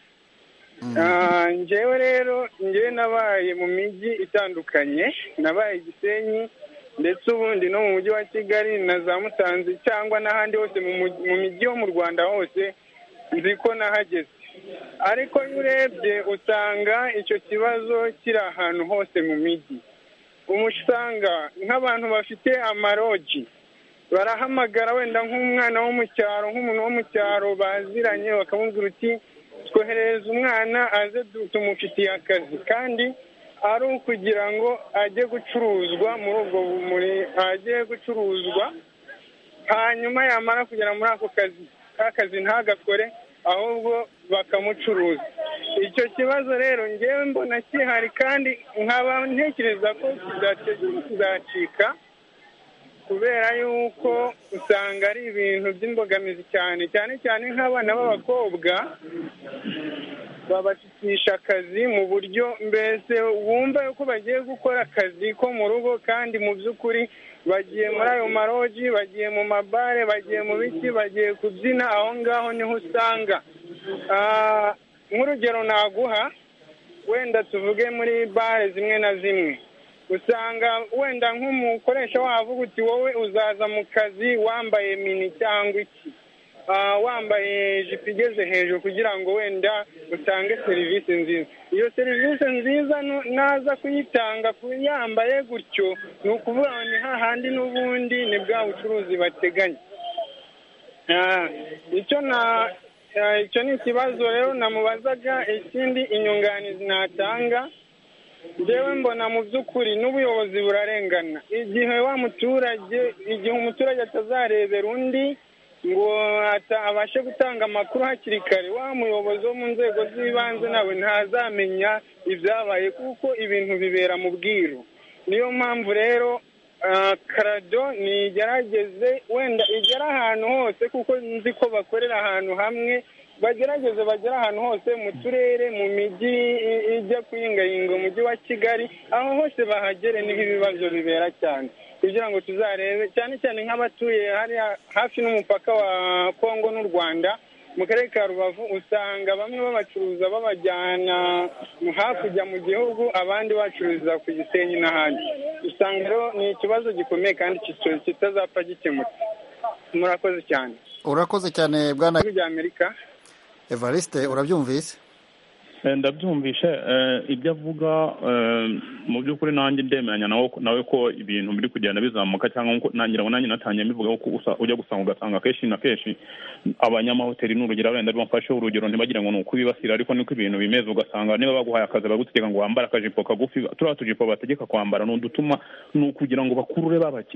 Njyewe nabaye mu mijyi itandukanye, nabaye Gisenyi ndetse ubundi no mu mujyi wa Kigali na za Musanze cyangwa n'ahandi hose mu mijyi yo mu Rwanda hose nzi ko nahageze. Ariko iyo urebye usanga icyo kibazo kiri ahantu hose mu mijyi. Usanga nk'abantu bafite amaroji barahamagara wenda nk'umwana wo mu cyaro, nk'umuntu wo mu cyaro baziranye, bakamubwira uti twoherereza umwana aze tumufitiye akazi, kandi ari ukugira ngo ajye gucuruzwa muri ubwo bumuri, ajye gucuruzwa, hanyuma yamara kugera muri ako kazi kazi ntagakore ahubwo bakamucuruza. Icyo kibazo rero ngewe mbona kihari kandi nkaba ntekereza ko kizacika, kubera yuko usanga ari ibintu by'imbogamizi cyane nk'abana b'abakobwa babashikisha akazi mu buryo mbese wumva yuko bagiye gukora akazi ko mu rugo, kandi mu by'ukuri bagiye muri ayo maroji, bagiye mu mabare, bagiye mu biki, bagiye kubyina. Aho ngaho niho usanga nk'urugero naguha, wenda tuvuge muri bare zimwe na zimwe usanga wenda nk'umukoresha wavuga uti wowe uzaza mu kazi wambaye mini cyangwa iki, wambaye ijipo igeze hejuru kugira ngo wenda utange serivisi nziza. Iyo serivisi nziza naza kuyitanga yambaye gutyo, ni ukuvuga ngo ni hahandi n'ubundi ni bwa bucuruzi bateganya. Icyo ni ikibazo rero namubazaga. Ikindi inyunganizi natanga, njyewe mbona mu by'ukuri n'ubuyobozi burarengana. Igihe umuturage atazarebera undi ngo abashe gutanga amakuru hakiri kare, wa muyobozi wo mu nzego z'ibanze nawe ntazamenya ibyabaye, kuko ibintu bibera mu bwiru. Niyo mpamvu rero CRADO nigerageze wenda igera ahantu hose, kuko nzi ko bakorera ahantu hamwe, bagerageze bagera ahantu hose mu turere, mu mijyi ijya kuyingayinga umujyi wa Kigali, aho hose bahagere niho ibibazo bibera cyane, kugira ngo tuzarebe cyane nk'abatuye hariya hafi n'umupaka wa Kongo n'u Rwanda mu karere ka Rubavu, usanga bamwe babacuruza babajyana hakurya mu gihugu, abandi bacururiza ku Gisenyi n'ahandi. Usanga rero ni ikibazo gikomeye kandi kitazapfa gikemutse. Murakoze cyane. Urakoze cyane bwana Amerika. Evariste, urabyumvise? ndabyumvishe ibyo avuga mu by'ukuri nanjye ndemeranya nawe ko ibintu biri kugenda bizamuka cyangwa nangira ngo nanjye natangiye mbivuga ko ujya gusanga ugasanga kenshi na kenshi abanyamahoteli n'urugero wenda bamfashe urugero ntibagire ngo ni ukubibasira ariko niko ibintu bimeze ugasanga niba baguhaye akazi bagutegeka ngo wambare akajipo kagufi turiya tujipo bategeka kwambara ni udutuma ni ukugira ngo bakurure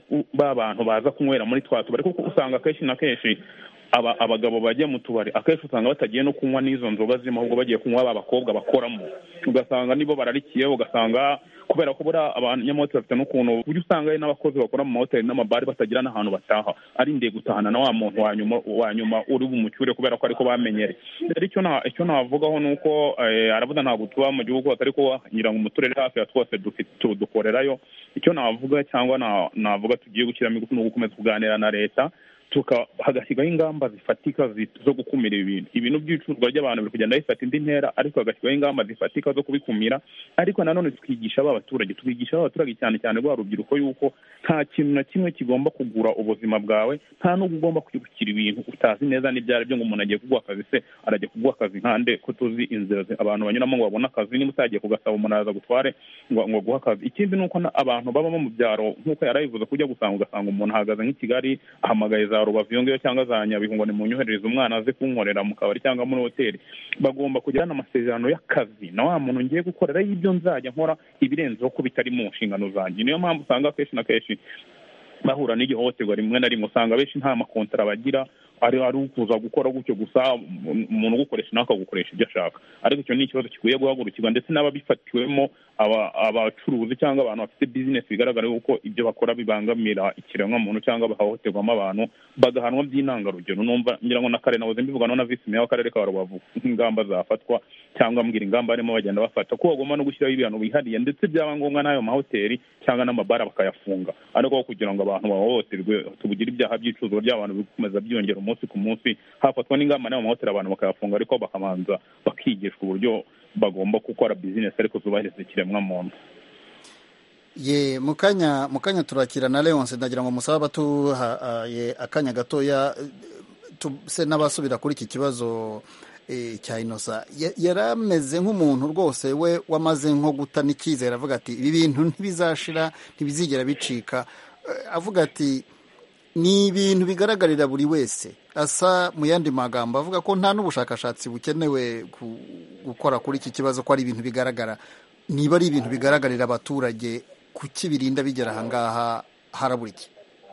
ba bantu baza kunywera muri twa tubari kuko usanga kenshi na kenshi abagabo bajya mu tubari akenshi usanga batagiye no kunywa n'izo nzoga zirimo ahubwo bagiye kunywa abakobwa bakoramo ugasanga nibo bararikiye ugasanga kubera ko buriya abanyamahoteli bafite n'ukuntu ujya usanga ari n'abakozi bakora mu mahoteli n'amabari batagira n'ahantu bataha arindiye gutahana na wa muntu wa nyuma uri bumucyure kubera ko ariko bamenyere rero icyo navugaho ni uko aravuga ntabwo tuba mu gihugu hose ariko ngira ngo umuturere hafi ya twose dukorerayo icyo navuga cyangwa navuga tugiye gushyiramo ingufu ni ugukomeza kuganira na leta hagashyirwaho ingamba zifatika zo gukumira ibintu by'ibicuruzwa by'abantu biri kugenda bifata indi ntera ariko hagashyirwaho ingamba zifatika zo kubikumira ariko nanone tukigisha abaturage cyane cyane rwa rubyiruko yuko nta kintu na kimwe kigomba kugura ubuzima bwawe nta n'ubwo ugomba kwibukira ibintu utazi neza n'ibyari byo ngo umuntu agiye kuguha akazi se arajya kuguha akazi nkande ko tuzi inzira abantu banyuramo ngo babone akazi niba utagiye kugasaba umuntu araza gutware ngo guha akazi ikindi ni uko abantu babamo mu byaro nk'uko yarabivuze kujya ugasanga umuntu ahagaze nk'i Kigali ahamagaye za Rubavu iyo ngiyo cyangwa za Nyabihu ngo nimunyoherereze umwana aze kunkorera mu kabari cyangwa muri hoteli bagomba kugirana amasezerano y'akazi na wa muntu ngiye gukorera y'ibyo nzajya nkora ibirenzeho ko bitari mu nshingano zanjye niyo mpamvu usanga kenshi na kenshi bahura n'igihohoterwa rimwe na rimwe usanga benshi nta makontara bagira ari ukuza gukora gutyo gusa umuntu ugukoresha nawe akagukoresha ibyo ashaka ariko icyo ni ikibazo gikwiye guhagurukirwa ndetse n'ababifatiwemo abacuruzi cyangwa abantu bafite bizinesi bigaragara yuko ibyo bakora bibangamira ikiremwamuntu cyangwa bahohoterwamo abantu bagahanwa by'intangarugero numva ngira ngo na kare nahoze mbivugana na visi meya w'akarere ka Rubavu nk'ingamba zafatwa cyangwa mbwira ingamba barimo bagenda bafata ko bagomba no gushyiraho ibihano bihariye ndetse byaba ngombwa n'ayo mahoteli cyangwa n'amabara bakayafunga ariko kugira ngo abantu bahohoterwe tubugire ibyaha by'icuruzwa by'abantu bikomeza byiyongera umunsi ku munsi hafatwa n'ingamba n'ayo mahoteli abantu bakayafunga ariko bakamanza bakigishwa uburyo bagomba gukora bizinesi ariko zubahiriza ikiremwamuntu. Ye mukanya turakira na Leonce ndagira ngo musaba batuhaye akanya gatoya se n'abasubira kuri iki kibazo cya Innocent yarameze nk'umuntu rwose we wamaze nko guta n'icyizere avuga ati ibi bintu ntibizashira ntibizigera bicika avuga ati ni ibintu bigaragarira buri wese asa mu yandi magambo avuga ko nta n'ubushakashatsi bukenewe gukora kuri iki kibazo ko ari ibintu bigaragara niba ari ibintu bigaragarira abaturage kuki birinda bigera ahangaha harabura iki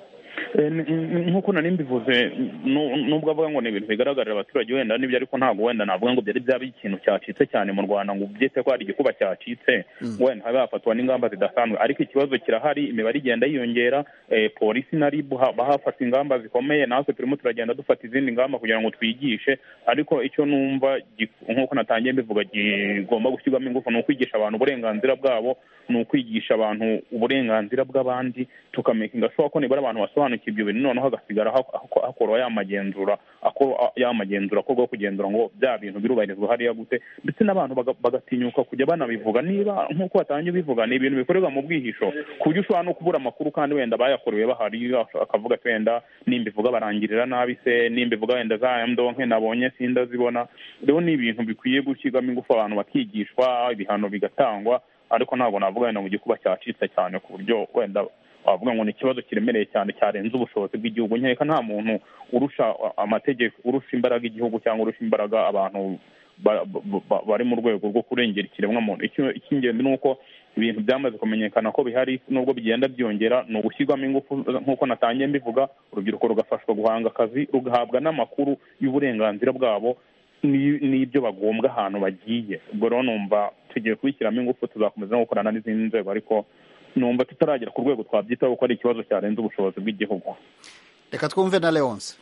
nk'uko nari mbivuze nubwo avuga ngo ni ibintu bigaragarira abaturage wenda n'ibyo ariko ntabwo wenda navuga ngo byari byaba ikintu cyacitse cyane mu Rwanda ngo ubyite ko hari igikuba cyacitse wenda habe hafatwa n'ingamba zidasanzwe ariko ikibazo kirahari imibare igenda yiyongera polisi na RIB bahafata ingamba zikomeye natwe turimo turagenda dufata izindi ngamba kugira ngo twigishe ariko icyo numva nk'uko natangiye mbivuga gigomba gushyirwamo ingufu ni ukwigisha abantu uburenganzira bwabo ni ukwigisha abantu uburenganzira bw'abandi tukamakinga sure ko nibara abantu basobanukiwe ibyo bintu noneho hagasigara hakorwa yamagenzura akorwa kugenzura ngo bya bintu birubahirizwa hariya gute ndetse n'abantu bagatinyuka kujya banabivuga niba nk'uko batangiye bivuga ni ibintu bikorerwa mu bwihisho ku buryo ushobora no kubura amakuru kandi wenda bayakorewe bahari akavuga ati wenda nimbivuga barangirira nabi se nimbivuga wenda za ndonke nabonye sindazibona rero ni ibintu bikwiye gushyirwamo ingufu abantu bakigishwa ibihano bigatangwa ariko ntabwo navuga wenda ngo igikuba cyacitse cyane ku buryo wenda wavuga ngo ni ikibazo kiremereye cyane cyarenze ubushobozi bw'igihugu nkeka nta muntu urusha amategeko urusha imbaraga igihugu cyangwa urusha imbaraga abantu bari mu rwego rwo kurengera ikiremwamuntu icy'ingenzi ni uko ibintu byamaze kumenyekana ko bihari nubwo bigenda byongera ni ugushyirwamo ingufu nk'uko natangiye mbivuga urubyiruko rugafashwa guhanga akazi rugahabwa n'amakuru y'uburenganzira bwabo n'ibyo bagombwa ahantu bagiye ubwo rero numva tugiye kubishyiramo ingufu tuzakomeza no gukorana n'izindi nzego ariko numva tutaragera ku rwego twabyitaho ko ari ikibazo cyarenze ubushobozi bw'igihugu. Reka twumve na Leonce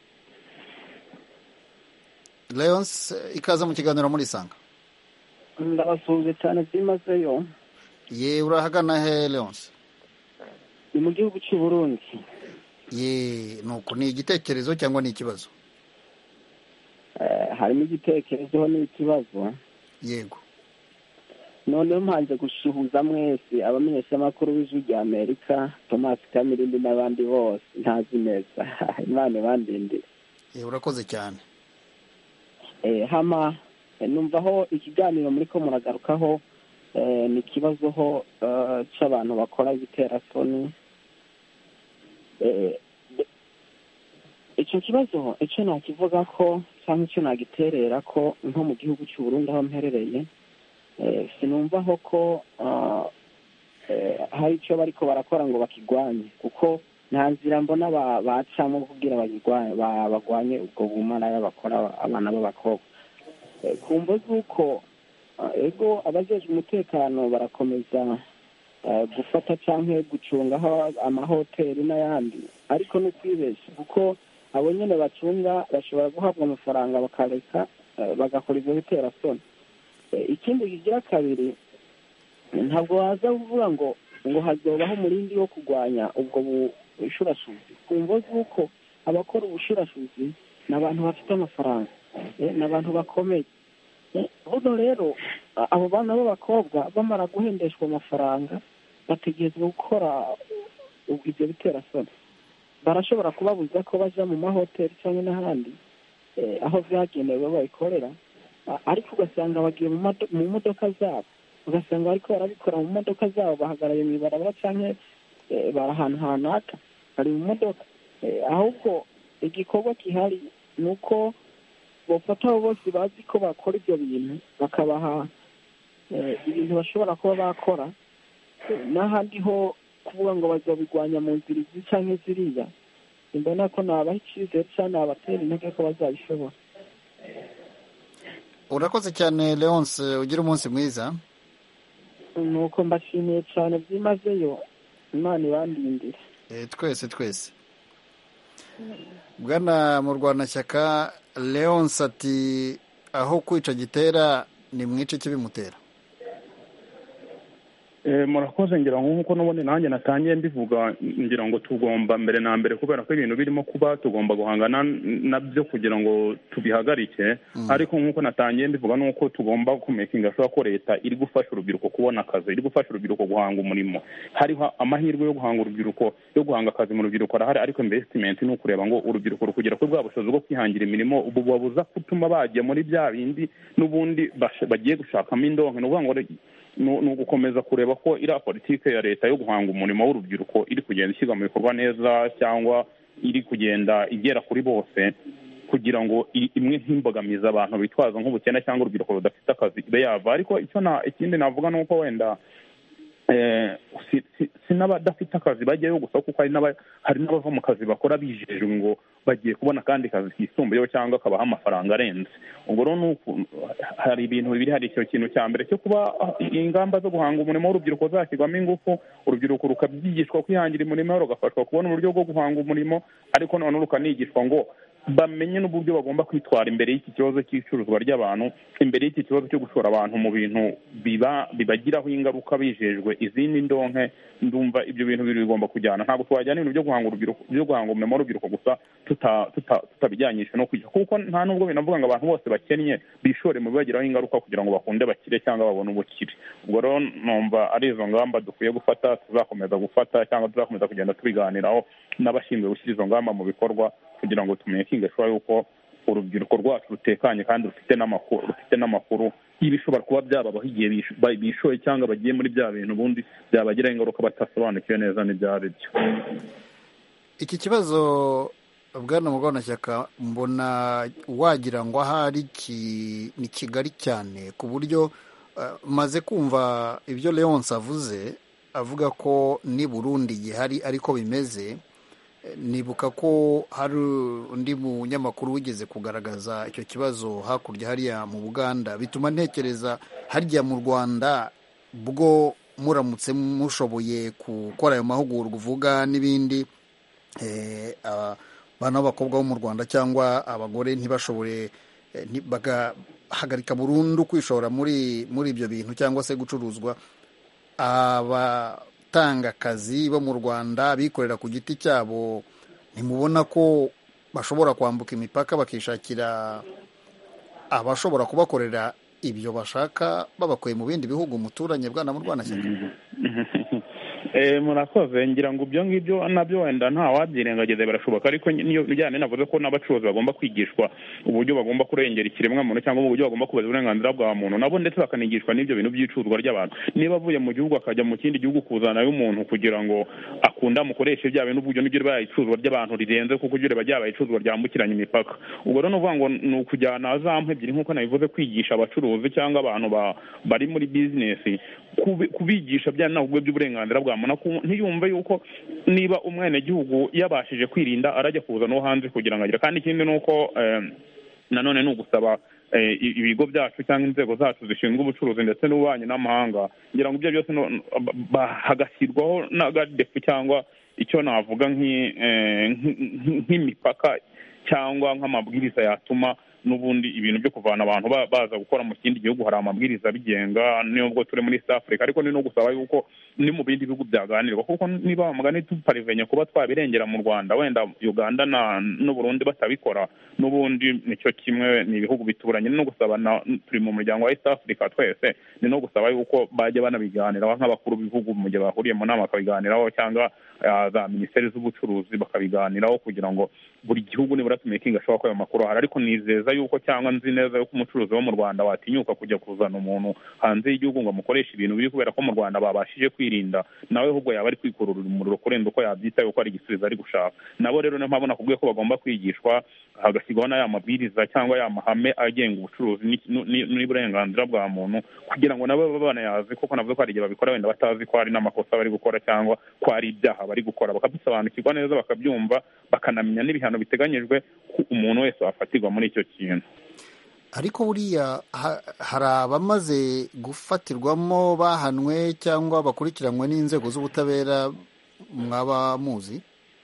ikaza mu kiganiro muri Sanga. Ndabasuhuje cyane byimazeyo. Ye urahagana he Leonce? Ni mu gihugu cy'u Burundi. Ye nuko ni igitekerezo cyangwa ni ikibazo? Harimo igitekerezo n'ikibazo. Yego. Noneho mpanje gushuhuza mwese abamenyeshamakuru b'Ijwi rya Amerika Thomas Kamirindi n'abandi bose ntazi neza Imana bandindire. Urakoze cyane. Hama numva aho ikiganiro muri ko muragarukaho ni ikibazo ho cy'abantu bakora ibiterasoni. Icyo kibazo icyo nakivuga ko cyangwa icyo nagiterera ko nko mu gihugu cy'u Burundi aho mperereye, sinumvaho ko hari icyo bariko barakora ngo bakigwanye, kuko nta nzira mbona bacamo kugira bagwanye ubwo bumara bakora abana b'abakobwa. Kumva z'uko ego abajejwe umutekano barakomeza gufata cyangwa gucungaho amahoteli n'ayandi, ariko no kwibeshya kuko abo nyine bacunga bashobora guhabwa amafaranga bakareka bagakora ibyo biterasoni. Ikindi kigira kabiri, ntabwo waza kuvuga ngo hazobaho umurindi wo kurwanya ubwo bushurashuzi. Kumva z'uko abakora ubushurashuzi ni abantu bafite amafaranga, ni abantu bakomeye. Buno rero abo bana b'abakobwa bamara guhendeshwa amafaranga bategerezwa gukora ibyo biterasoni. Barashobora kubabuza ko baja mu mahoteli cyangwa n'ahandi aho byagenewe babikorera, ariko ugasanga bagiye mu modoka zabo, ugasanga bariko barabikora mu modoka zabo, bahagaraye mu ibarabara cyangwa bari ahantu hanaka bari mu modoka. Ahubwo igikorwa gihari ni uko bafata abo bose bazi ko bakora ibyo bintu bakabaha ibintu bashobora kuba bakora, n'ahandi ho kuvuga ngo bazabigwanya mu nzira izi cyangwa ziriya, mbona ko nabaha icyizere cyangwa nabatera intege ko bazabishobora. Urakoze cyane Leonce, ugira umunsi mwiza. Nuko mbashimiye cyane byimazeyo, Imana ibandindire. Twese Bwana Murwanashyaka, Leonce ati aho kwica gitera ni mwice kibimutera. Murakoze, ngira ngo nk'uko n'ubundi nanjye natangiye mbivuga, ngira ngo tugomba mbere na mbere, kubera ko ibintu birimo kuba tugomba guhangana nabyo kugira ngo tubihagarike. Ariko nk'uko natangiye mbivuga nuko tugomba kumekinga sure ko leta iri gufasha urubyiruko kubona akazi, iri gufasha urubyiruko guhanga umurimo. Hariho amahirwe yo guhanga urubyiruko, yo guhanga akazi mu rubyiruko arahari, ariko investment ni ukureba ngo urubyiruko rukugera kuri bwa bushobozi bwo kwihangira imirimo. Ubu babuza gutuma bajya muri bya bindi n'ubundi bagiye gushakamo indonke. Ni ukuvuga ngo ni ugukomeza kureba ko iriya politike ya leta yo guhanga umurimo w'urubyiruko iri kugenda ishyirwa mu bikorwa neza, cyangwa iri kugenda igera kuri bose, kugira ngo imwe nk'imbogamizi abantu bitwaza nk'ubukene cyangwa urubyiruko rudafite akazi ibe yava. Ariko ikindi navuga ni uko wenda si n'abadafite akazi bajyayo gusa, kuko hari n'abava mu kazi bakora bijejwe ngo bagiye kubona kandi kazi kisumbuyeho cyangwa kabaha amafaranga arenze. Ubwo rero hari ibintu bibiri. Hari icyo kintu cya mbere cyo kuba ingamba zo guhanga umurimo w'urubyiruko zashyirwamo ingufu, urubyiruko rukabyigishwa kwihangira umurimo, rugafashwa kubona uburyo bwo guhanga umurimo, ariko noneho rukanigishwa ngo bamenye n'uburyo bagomba kwitwara imbere y'iki kibazo cy'icuruzwa ry'abantu, imbere y'iki kibazo cyo gushora abantu mu bintu bibagiraho ingaruka bijejwe izindi ndonke. Ndumva ibyo bintu biri bigomba kujyana. Ntabwo twajyana ibintu byo guhanga umurimo w'urubyiruko gusa tutabijyanyisha no kwiga, kuko nta nubwo binavuga ngo abantu bose bakennye bishore mu bibagiraho ingaruka kugira ngo bakunde bakire cyangwa babone ubukire. Ubwo rero numva ari izo ngamba dukwiye gufata, tuzakomeza gufata cyangwa tuzakomeza kugenda tubiganiraho n'abashinzwe gushyira izo ngamba mu bikorwa, kugira ngo tumekinge sure yuko urubyiruko rwacu rutekanye kandi rufite n'amakuru y'ibishobora kuba byababaho igihe bishoye cyangwa bagiye muri bya bintu ubundi byabagiraho ingaruka batasobanukiwe neza n'ibyari byo. Iki kibazo Bwana Murwanashyaka, mbona wagira ngo ahari ni kigari cyane, ku buryo maze kumva ibyo Leonce avuze, avuga ko ni Burundi gihari ariko bimeze. Nibuka ko hari undi munyamakuru wigeze kugaragaza icyo kibazo hakurya hariya mu Buganda, bituma ntekereza harya mu Rwanda bwo muramutse mushoboye gukora ayo mahugurwa uvuga n'ibindi, abana b'abakobwa bo mu Rwanda cyangwa abagore ntibashobore bagahagarika burundu kwishora muri ibyo bintu cyangwa se gucuruzwa, abatanga akazi bo mu Rwanda bikorera ku giti cyabo, ntimubona ko bashobora kwambuka imipaka bakishakira abashobora kubakorera ibyo bashaka babakuye mu bindi bihugu umuturanye Bwana Murwanashyaka? murakoze ngira ngo ibyo ngibyo nabyo wenda nta wabyirengagiza birashoboka ariko niyo bijyanye navuze ko n'abacuruzi bagomba kwigishwa uburyo bagomba kurengera ikiremwamuntu cyangwa uburyo bagomba kubaza uburenganzira bwa muntu nabo ndetse bakanigishwa n'ibyo bintu by'icuruzwa ry'abantu niba avuye mu gihugu akajya mu kindi gihugu kuzanayo umuntu kugira ngo akunda amukoreshe bya bintu uburyo n'ibyo ribaye icuruzwa ry'abantu rirenze kuko ibyo riba ryabaye icuruzwa ryambukiranya imipaka ubwo rero nuvuga ngo ni ukujyana za mpu ebyiri nk'uko nabivuze kwigisha abacuruzi cyangwa abantu bari muri bizinesi kubigisha bya nabwo by'uburenganzira bwa muntu ntiyumve yuko niba umwenegihugu yabashije kwirinda arajya kuza no hanze kugira ngo agire kandi ikindi ni uko nanone ni ugusaba ibigo byacu cyangwa inzego zacu zishinzwe ubucuruzi ndetse n'ububanyi n'amahanga ngira ngo ibyo byose hagashyirwaho n'agadefu cyangwa icyo navuga nk'imipaka cyangwa nk'amabwiriza yatuma n'ubundi ibintu byo kuvana abantu baza gukora mu kindi gihugu hari amabwiriza bigenga nubwo turi muri East Africa ariko ni no gusaba yuko ni mu bindi bihugu byaganirwa kuko niba mugani tuparivenya kuba twabirengera mu Rwanda wenda Uganda n'u Burundi batabikora n'ubundi nicyo kimwe ni ibihugu bituranye no gusaba turi mu muryango wa East Africa twese ni no gusaba yuko bajya banabiganiraho nk'abakuru b'ibihugu mu gihe bahuriye mu nama bakabiganiraho cyangwa za minisiteri z'ubucuruzi bakabiganiraho kugira ngo buri gihugu nibura tumekinga ashobora ko ayo makuru ahari ariko nizeza yuko cyangwa nzi neza yuko umucuruzi wo mu Rwanda watinyuka kujya kuzana umuntu hanze y'igihugu ngo amukoreshe ibintu biri kubera ko mu Rwanda babashije kwirinda nawe ahubwo yaba ari kwikurura umuriro kurenza uko yabyita yuko ari igisubizo ari gushaka nabo rero niyo mpamvu nakubwiye ko bagomba kwigishwa hagashyirwaho n'aya mabwiriza cyangwa ya mahame agenga ubucuruzi n'uburenganzira bwa muntu kugira ngo nabo babe banayazi kuko navuze ko hari igihe babikora wenda batazi ko hari n'amakosa bari gukora cyangwa ko hari ibyaha bari gukora bakabisobanukirwa neza bakabyumva bakanamenya n'ibihano biteganyijwe ko umuntu wese wafatirwa muri icyo kintu ariko buriya hari abamaze gufatirwamo bahanwe cyangwa bakurikiranywe n'inzego z'ubutabera mwaba muzi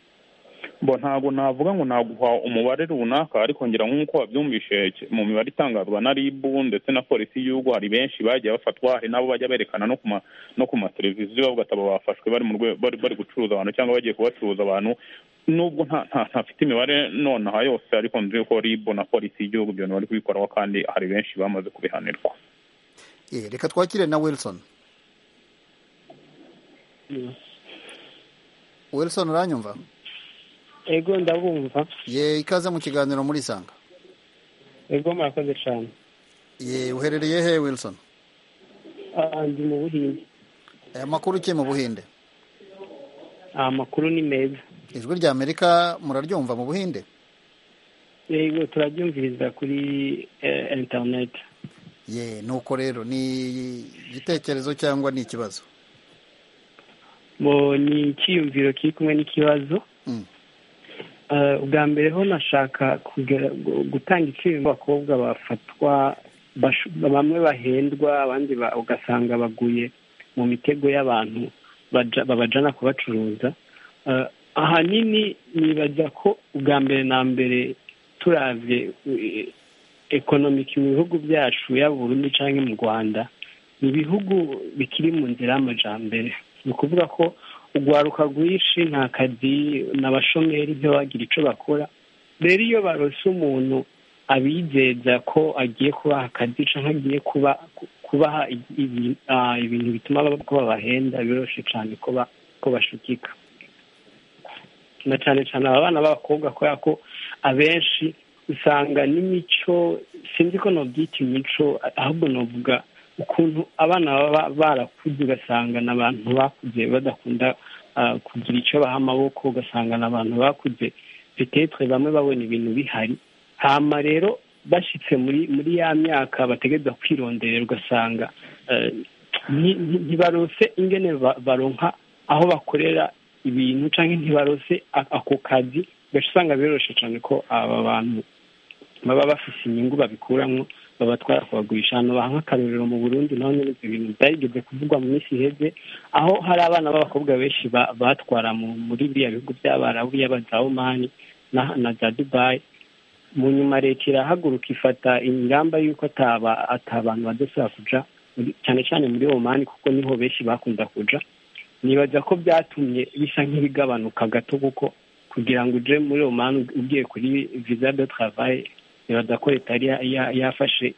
ntabwo navuga ngo naguha umubare runaka ariko ngira nk'uko wabyumvishe mu mibare itangazwa na RIB ndetse na polisi y'igihugu hari benshi bagiye bafatwa hari nabo bajya berekana no ku mateleviziyo bavuga ati aba bafashwe bari gucuruza abantu cyangwa bagiye kubacuruza abantu nubwo ntafite imibare nonaha yose ariko nzi ko RIB na polisi y'igihugu ibyo bari kubikoraho kandi hari benshi bamaze kubihanirwa reka twakire na Wilson uranyumva ego ndabumva ikaze mu kiganiro muri Sanga ego murakoze cyane uherereye he Wilson ndi mu Buhinde amakuru ki mu Buhinde amakuru ni meza ijwi rya Amerika muraryumva mu Buhinde yego turaryumviriza kuri internet nuko rero ni igitekerezo cyangwa ni ikibazo ni icyiyumviro kiri kumwe n'ikibazo ubwa mbere ho nashaka gutanga icyiyumviro abakobwa bafatwa bamwe bahendwa abandi ugasanga baguye mu mitego y'abantu babajana kubacuruza ahanini nibaza ko ubwa mbere na mbere turavye ekonomiki mu bihugu byacu yaba Burundi cyangwa mu Rwanda ni ibihugu bikiri mu nzira y'amajambere ni ukuvuga ko urwaruka rwinshi nta kazi n'abashomeri ntibagira icyo bakora rero iyo barose umuntu abizeza ko agiye kubaha akazi cyangwa agiye kubaha ibintu bituma babahenda biroroshye cyane ko bashukika na cyane cyane aba bana b'abakobwa kubera ko abenshi usanga n'imico sinzi ko nobyita imico ahubwo novuga ukuntu abana baba barakuze ugasanga n'abantu bakuze badakunda kugira icyo baha amaboko ugasanga n'abantu bakuze petetre bamwe babona ibintu bihari hama rero bashyitse muri ya myaka bategereza kwironderera ugasanga ntibarose ingene baronka aho bakorera ibintu cyangwa ntibarose ako kazi ugasanga biroroshye cyane ko aba bantu baba bafite inyungu babikuramo babatwara kubagurisha hano baha nk'akarorero mu Burundi naho nyine ibyo bintu byarigeze kuvugwa mu minsi iheze aho hari abana b'abakobwa benshi batwara muri biriya bihugu by'abarabu yaba za Omani na za Dubai mu nyuma leta irahaguruka ifata ingamba y'uko atabantu badasaba kuja cyane cyane muri Omani kuko niho benshi bakunda kuja nibaza ko byatumye bisa nk'ibigabanuka gato kuko kugira ngo uje muri Omani ugiye kuri visa de travail nibaza ko leta yafashe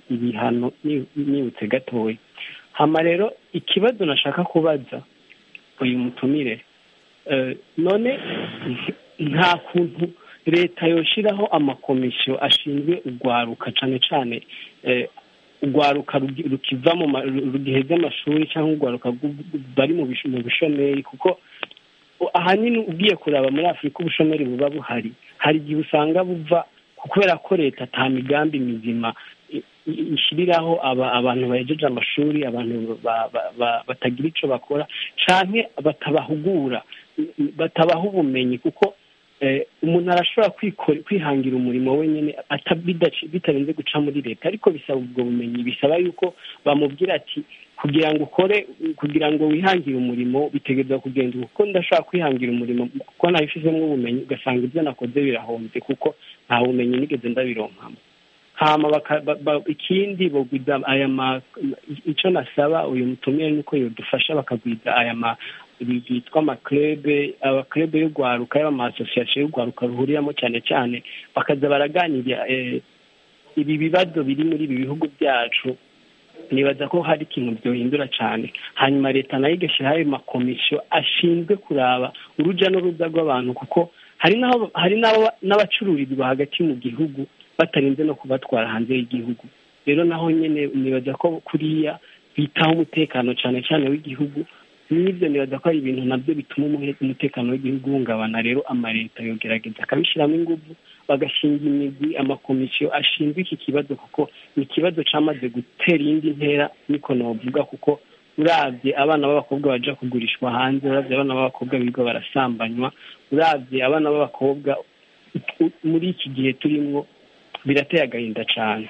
ibihano nibutse gatoya hama rero ikibazo nashaka kubaza uyu mutumire none nta kuntu leta yoshiraho amakomisiyo ashinzwe urwaruka cyane cyane urwaruka rukiva rugiheze amashuri cyangwa urwaruka bari mu bishomeri, kuko ahanini ugiye kuraba muri Afurika ubushomeri buba buhari, hari igihe usanga buva kubera ko leta ata migambi mizima ishyiriraho abantu bahejeje amashuri, abantu batagira icyo bakora cyane batabahugura, batabaha ubumenyi, kuko umuntu arashobora kwihangira umurimo wenyine bitarenze guca muri leta, ariko bisaba ubwo bumenyi, bisaba yuko bamubwira ati kugira ngo ukore, kugira ngo wihangire umurimo bitegereza kugenda kuko ndashaka kwihangira umurimo kuko nabifizemo ubumenyi, ugasanga ibyo nakoze birahombye kuko nta bumenyi nigeze ndabironkamo. hama ikindi bogwiza icyo nasaba uyu mutumire nuko yodufasha bakagwiza bitwa abaklebe y'urwaruka y'amasosiyasiyo y'urwaruka ruhuriramo cyane cyane, bakaza baraganira ibi bibazo biri muri ibi bihugu byacu. Nibaza ko hari ikintu byohindura cyane, hanyuma leta nayo igashyiraho ayo makomisiyo ashinzwe kuraba urujya n'uruza rw'abantu, kuko hari n'abacururizwa hagati mu gihugu batarinze no kubatwara hanze y'igihugu. Rero naho nyine nibaza ko kuriya bitaho umutekano cyane cyane w'igihugu, n'ibyo nibaza ko ari ibintu nabyo bituma umutekano w'igihugu uhungabana. Rero amaleta yogerageza akabishyiramo ingufu, bagashinga imigwi, amakomisiyo ashinzwe iki kibazo, kuko ni ikibazo cyamaze gutera iyindi ntera, niko navuga, kuko urabye abana b'abakobwa baja kugurishwa hanze, urabye abana b'abakobwa biga barasambanywa, urabye abana b'abakobwa muri iki gihe turimo birateye agahinda cyane.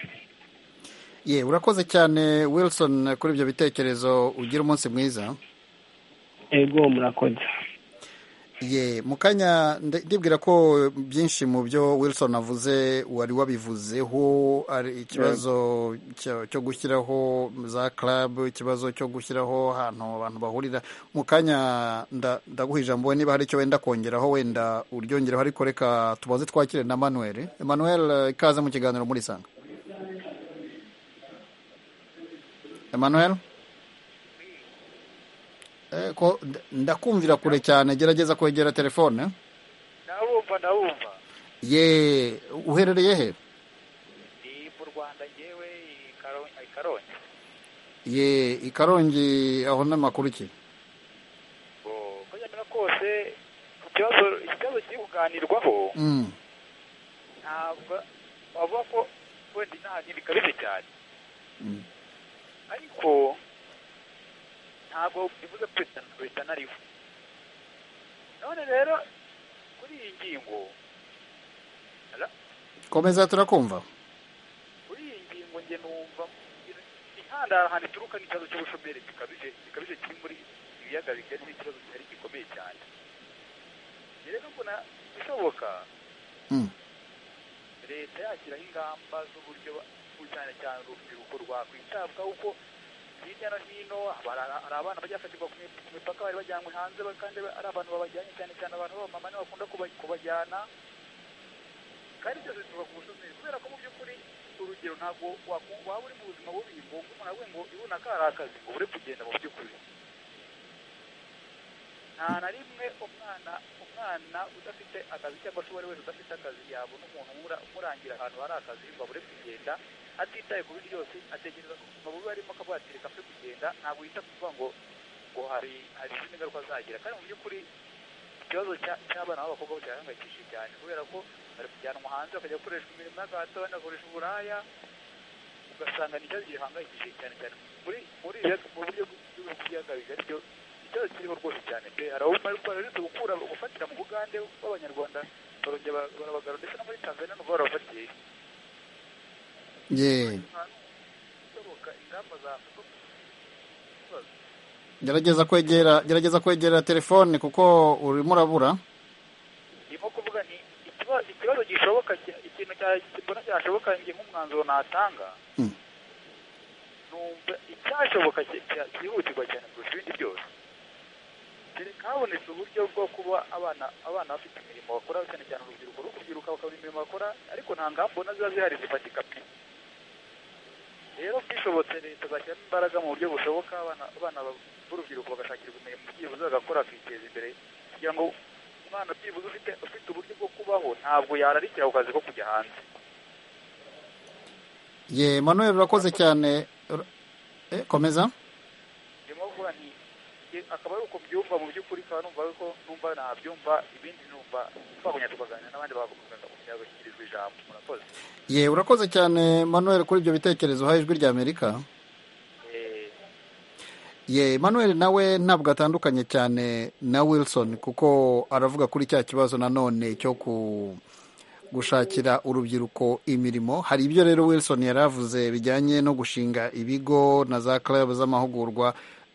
Urakoze cyane Wilson kuri ibyo bitekerezo, ugira umunsi mwiza. Ego murakoze. Mu kanya ndibwira ko byinshi mu byo Wilson avuze wari wabivuzeho, ari ikibazo cyo gushyiraho za club, ikibazo cyo gushyiraho ahantu abantu bahurira. Mu kanya ndaguha ijambo, niba hari icyo wenda kongeraho wenda uryongeraho, ariko reka tubaze twakire na Emmanuel. Ikaze mu kiganiro muri Sanga. Emmanuel, ko ndakumvira kure cyane, gerageza kwegera telefone. Ndabumva. Uherereye he? Ni mu Rwanda ngewe Karongi. I Karongi, aho n'amakuru ki? Ko nyamara kose ikibazo kiri kuganirwaho, ntabwo wavuga ko wenda nta bikabije cyane, ariko ntabwo bivuze perezida nariho. None rero kuri iyi ngingo, komeza turakumva. Kuri iyi ngingo nge numva intandaro ahantu ituruka n'ikibazo cy'ubushomeri gikabije kiri muri ibiyaga bigari, n'ikibazo kitari gikomeye cyane. Rero mbona bishoboka leta yashyiraho ingamba z'uburyo cyane cyane urubyiruko rwakwitabwaho, kuko hirya no hino hari abana bajya bafatirwa ku mipaka bari bajyanywe hanze, kandi ari abantu babajyanye, cyane cyane abantu b'abamama nibo bakunda kubajyana, kandi byose bituruka ku bushomeri. Kubera ko mu by'ukuri urugero ntabwo waba uri mu buzima bubi ngo umuntu avuge ngo ibona ko ari akazi ngo ure kugenda. Mu by'ukuri nta na rimwe umwana udafite akazi cyangwa se uwo ari wese udafite akazi yabona umuntu umurangira ahantu hari akazi ngo abure kugenda, atitaye ku bindi byose, atekereza ku buzima bubi arimo akavuga ati reka mfe kugenda, ntabwo yita kuvuga ngo hari izindi ngaruka zagira. Kandi mu by'ukuri ikibazo cy'abana b'abakobwa kirahangayikishije cyane, kubera ko bari kujyanwa hanze bakajya gukoreshwa imirimo y'agahato, banakoresha uburaya, ugasanga ni ikibazo gihangayikishije cyane cyane mu buryo bw'ibiyaga bigari. Byo ikibazo kiriho rwose cyane pe. Hari aho baretse gufatira mu Bugande b'Abanyarwanda, barongera barabagara, ndetse no muri Tanzania n'ubwo barabafatiye. Gerageza kwegera telefone kuko urimo urabura. Ndimo kuvuga ni ikibazo gishoboka, ikintu mbona cyashoboka nge nk'umwanzuro natanga, numva icyashoboka cyihutirwa cyane kurusha ibindi byose, kereka habonetse uburyo bwo kuba abana bafite imirimo bakora, cyane cyane urubyiruko bakabona imirimo bakora, ariko nta ngamba mbona ziba zihari zifatika pe. rero bishobotse leta zashyiramo imbaraga mu buryo bushoboka abana b'urubyiruko bagashakirwa imirimo byibuze bagakora akiteza imbere kugira ngo umwana byibuze ufite uburyo bwo kubaho ntabwo yararikira ku kazi ko kujya hanze. ye Manuel urakoze cyane. Komeza. ndimo kuvuga nti akaba ari uko byumva mu by'ukuri kandi numva nabyumva ibindi numva twagonya tukaganira n'abandi bagakomeza kugira ijambo. Murakoze. ye urakoze cyane Manuel kuri ibyo bitekerezo ha Ijwi ry'Amerika. ye Manuel nawe ntabwo atandukanye cyane na Wilson kuko aravuga kuri cya kibazo nanone cyo gushakira urubyiruko imirimo. Hari ibyo rero Wilson yari avuze bijyanye no gushinga ibigo na za club z'amahugurwa.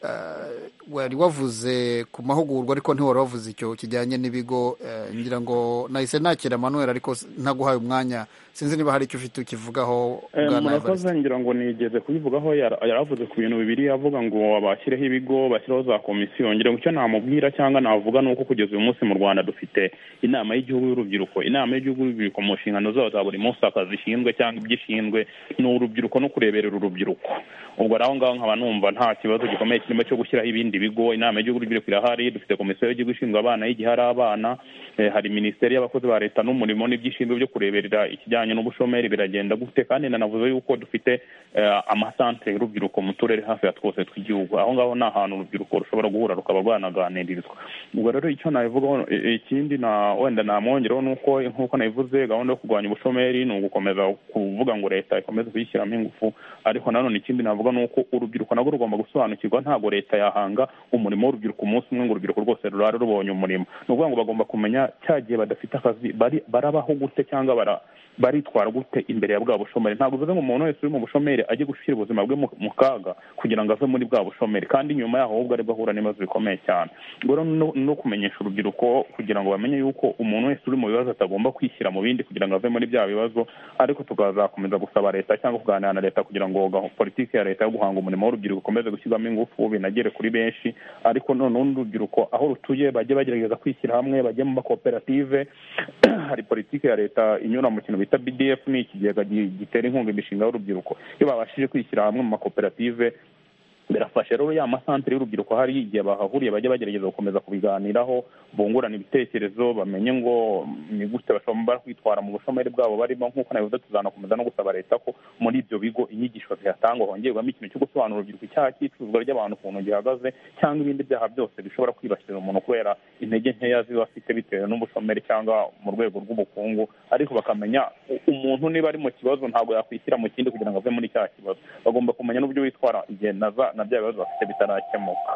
Wari wavuze ku mahugurwa ariko ntiwari wavuze icyo kijyanye n'ibigo. Ngira ngo nahise nakira Manuel ariko ntaguhaye umwanya, sinzi niba hari icyo ufite ukivugaho. Murakoze, ngira ngo nigeze kubivugaho. yaravuze ku bintu bibiri, avuga ngo bashyireho ibigo, bashyiraho za komisiyo. ngira ngo icyo namubwira cyangwa navuga ni uko kugeza uyu munsi mu Rwanda dufite inama y'igihugu y'urubyiruko. Inama y'igihugu y'urubyiruko mu nshingano zayo za buri munsi akazi ishinzwe cyangwa ibyo ishinzwe ni urubyiruko no kureberera urubyiruko. ubwo aho ngaho nkaba numva nta kibazo gikomeye kirimo cyo gushyiraho ibindi bigo. Inama y'igihugu y'urubyiruko irahari, dufite komisiyo y'igihugu ishinzwe abana y'igihe hari abana, hari minisiteri y'abakozi ba leta n'umurimo n'ibyishinzwe byo kureberera ikijyanye n'ubushomeri biragenda gute. kandi nanavuze yuko dufite amasantere y'urubyiruko mu turere hafi ya twose tw'igihugu. aho ngaho ni ahantu urubyiruko rushobora guhura rukaba rwanaganirizwa. ubwo rero icyo nabivugaho ikindi wenda namwongeraho ni uko nk'uko nabivuze gahunda yo kurwanya ubushomeri ni ugukomeza kuvuga ngo leta ikomeze kuyishyiramo ingufu. ariko nanone ikindi navuga ni uko urubyiruko nabwo rugomba gusobanukirwa. ntabwo leta yahanga umurimo w'urubyiruko umunsi umwe ngo urubyiruko rwose rurare rubonye umurimo. ni ukuvuga ngo bagomba kumenya cya gihe badafite akazi barabaho gute cyangwa baritwara gute imbere ya bwa bushomeri. ntabwo bivuze ngo umuntu wese uri mu bushomeri ajye gushyira ubuzima bwe mu kaga kugira ngo ave muri bwa bushomeri, kandi nyuma yaho ahubwo aribwo ahura n'ibibazo bikomeye cyane. ubwo no kumenyesha urubyiruko kugira ngo bamenye yuko umuntu wese uri mu bibazo atagomba kwishyira mu bindi kugira ngo ave muri bya bibazo. ariko tukazakomeza gusaba leta cyangwa kuganira na leta kugira ngo politiki ya leta yo guhanga umurimo w'urubyiruko ukomeze gushyirwamo ingufu binagere kuri benshi. ariko noneho urubyiruko aho rutuye bajye bagerageza kwishyira hamwe, bajye mu makoperative. hari politiki ya leta inyura mu kintu bita BDF, ni ikigega gitera inkunga imishinga y'urubyiruko. iyo babashije kwishyira hamwe mu makoperative birafasha rero ya masantere y'urubyiruko hari igihe bahahuriye bajya bagerageza gukomeza kubiganiraho, bungurana ibitekerezo, bamenye ngo ni gute bashobora kwitwara mu bushomeri bwabo barimo. nk'uko nabivuze tuzanakomeza no gusaba leta ko muri ibyo bigo inyigisho zihatangwa hongerwamo ikintu cyo gusobanura urubyiruko icyaha cy'icuruzwa ry'abantu ukuntu gihagaze cyangwa ibindi byaha byose bishobora kwibasira umuntu kubera intege nkeya ziba afite bitewe n'ubushomeri cyangwa mu rwego rw'ubukungu. ariko bakamenya umuntu niba ari mu kibazo ntabwo yakwishyira mu kindi kugira ngo ave muri cya kibazo. bagomba kumenya n'uburyo witwara igihe na bya bibazo bafite bitarakemuka.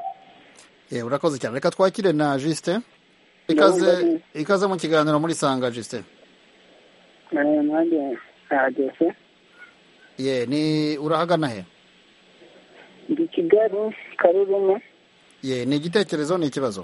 urakoze cyane. reka twakire na Justin. ikaze mu kiganiro muri Sanga Justin. nanjye nahageze. ni urahagana he? ndi Kigali Karuruma. ni igitekerezo ni ikibazo?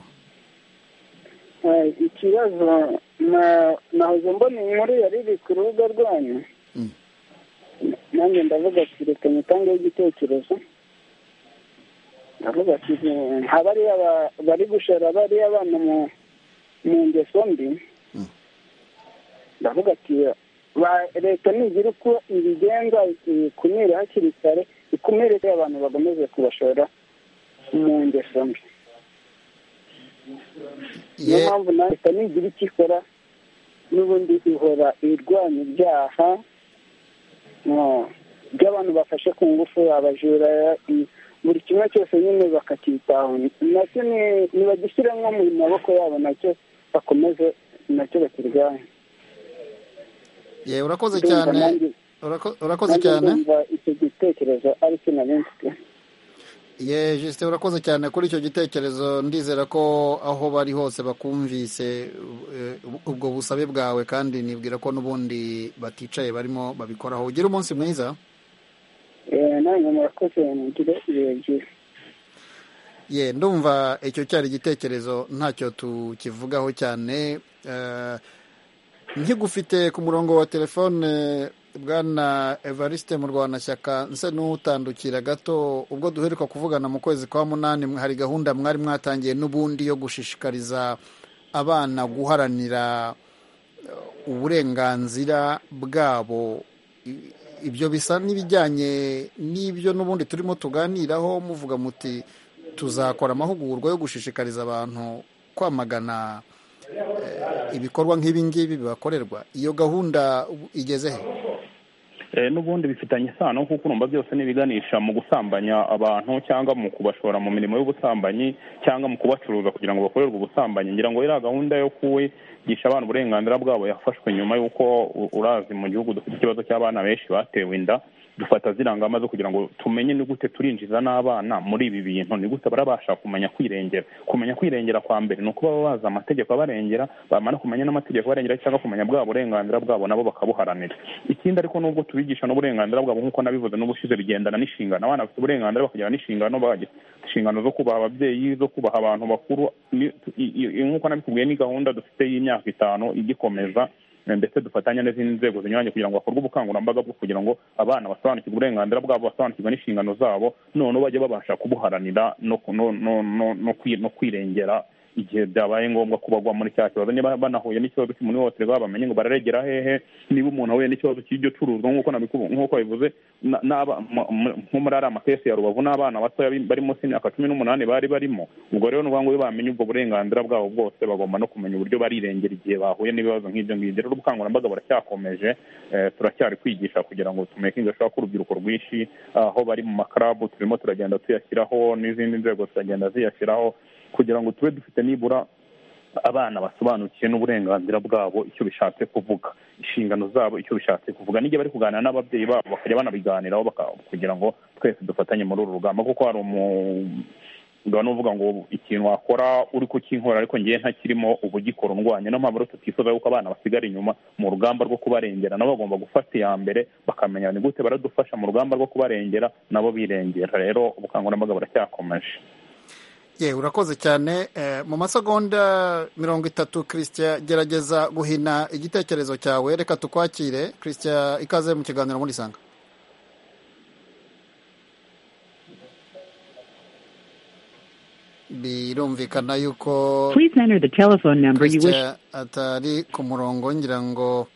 ikibazo nahoze mbona inkuru yari iri ku rubuga rwanyu. nanjye ndavuga ati reka nyitangeho igitekerezo. ndavuga ati nk'abariya bari gushora bariya abana mu ngeso mbi. ndavuga ati leta nigira uko ibigenza ikumire hakiri kare, ikumire abantu bakomeze kubashora mu ngeso mbi. niyo mpamvu na leta nigira icyo ikora n'ubundi ihora irwanya ibyaha by'abantu bafashe ku ngufu, abajura, buri kimwe cyose nyine bakacyitaho. nacyo nibagishyire nko mu maboko yabo, nacyo bakomeze nacyo bakirwanya. urakoze cyane. urakoze cyane. icyo gitekerezo ari cyo nari mfite. Justin urakoze cyane kuri icyo gitekerezo. ndizera ko aho bari hose bakumvise ubwo busabe bwawe, kandi nibwira ko n'ubundi baticaye barimo babikoraho. ugira umunsi mwiza. nanjye murakoze, mugire ibihe byiza. ndumva icyo cyari igitekerezo ntacyo tukivugaho cyane. nkigufite ku murongo wa telefone bwana Evariste Murwanashyaka, nse n'utandukira gato. ubwo duheruka kuvugana mu kwezi kwa munani, hari gahunda mwari mwatangiye n'ubundi yo gushishikariza abana guharanira uburenganzira bwabo ibyo bisa n'ibijyanye n'ibyo n'ubundi turimo tuganiraho muvuga muti tuzakora amahugurwa yo gushishikariza abantu kwamagana ibikorwa nk'ibi ngibi bibakorerwa. Iyo gahunda igeze he? N'ubundi bifitanye isano kuko urumva byose n'ibiganisha mu gusambanya abantu cyangwa mu kubashora mu mirimo y'ubusambanyi cyangwa mu kubacuruza kugira ngo bakorerwe ubusambanyi. Ngira ngo iriya gahunda yo kwigisha abantu uburenganzira bwabo yafashwe nyuma y'uko urazi mu gihugu dufite ikibazo cy'abana benshi batewe inda. Dufata zirangama zo kugira ngo tumenye ni gute turinjiza n'abana muri ibi bintu, ni gute barabasha kumenya kwirengera kwa mbere ni uko baba bazi amategeko abarengera, bamara kumenya n'amategeko abarengera cyangwa kumenya bwa burenganzira bwabo nabo bakabuharanira. Ikindi ariko nubwo tubigisha n'uburenganzira bwabo nk'uko nabivuze n'ubushize bigendana n'inshingano, abana bafite uburenganzira bakagira n'inshingano, inshingano zo kubaha ababyeyi, zo kubaha abantu bakuru. Nk'uko nabikubwiye ni gahunda dufite y'imyaka 5 igikomeza, ndetse dufatanya n'izindi nzego zinyuranye kugira ngo hakorwe ubukangurambaga bwo kugira ngo abana basobanukirwe uburenganzira bwabo, basobanukirwe n'inshingano zabo, noneho bajye babasha kubuharanira no kwirengera igihe byabaye ngombwa ko bagwa muri cya kibazo. Niba banahuye n'ikibazo cy'umunoteri bamenye ngo bararegera hehe. Niba umuntu ahuye n'ikibazo cy'iryo curuzwa nk'uko bivuze nko muri ariya makesi ya Rubavu n'abana batoya bari munsi y'imyaka 18 bari barimo, ubwo rero n'ubwo ngo bamenye ubwo burenganzira bwabo bwose bagomba no kumenya uburyo barirengera igihe bahuye n'ibibazo nk'ibyo ngibyo. Rero ubukangurambaga buracyakomeje, turacyari kwigisha kugira ngo tumekinge ashobora ko urubyiruko rwinshi aho bari mu makarabu turimo turagenda tuyashyiraho, n'izindi nzego turagenda ziyashyiraho kugira ngo tube dufite nibura abana basobanukiye n'uburenganzira bwabo icyo bishatse kuvuga, inshingano zabo icyo bishatse kuvuga. N'igihe bari kuganira n'ababyeyi babo bakajya banabiganiraho kugira ngo twese dufatanye muri uru rugamba, kuko hari umugabo uvuga ngo ikintu wakora uri kukinkora ariko ngiye ntakirimo ubu gikora undwanya. Niyo mpamvu tutifuza yuko abana basigara inyuma mu rugamba rwo kubarengera, nabo bagomba gufata iya mbere bakamenya ni gute baradufasha mu rugamba rwo kubarengera nabo birengera. Rero ubukangurambaga buracyakomeje. Urakoze cyane. Mu masegonda 30 Christian, gerageza guhina igitekerezo cyawe. Reka tukwakire Christian, ikaze mu kiganiro muri Sanga. Birumvikana yuko atari ku murongo, ngira ngo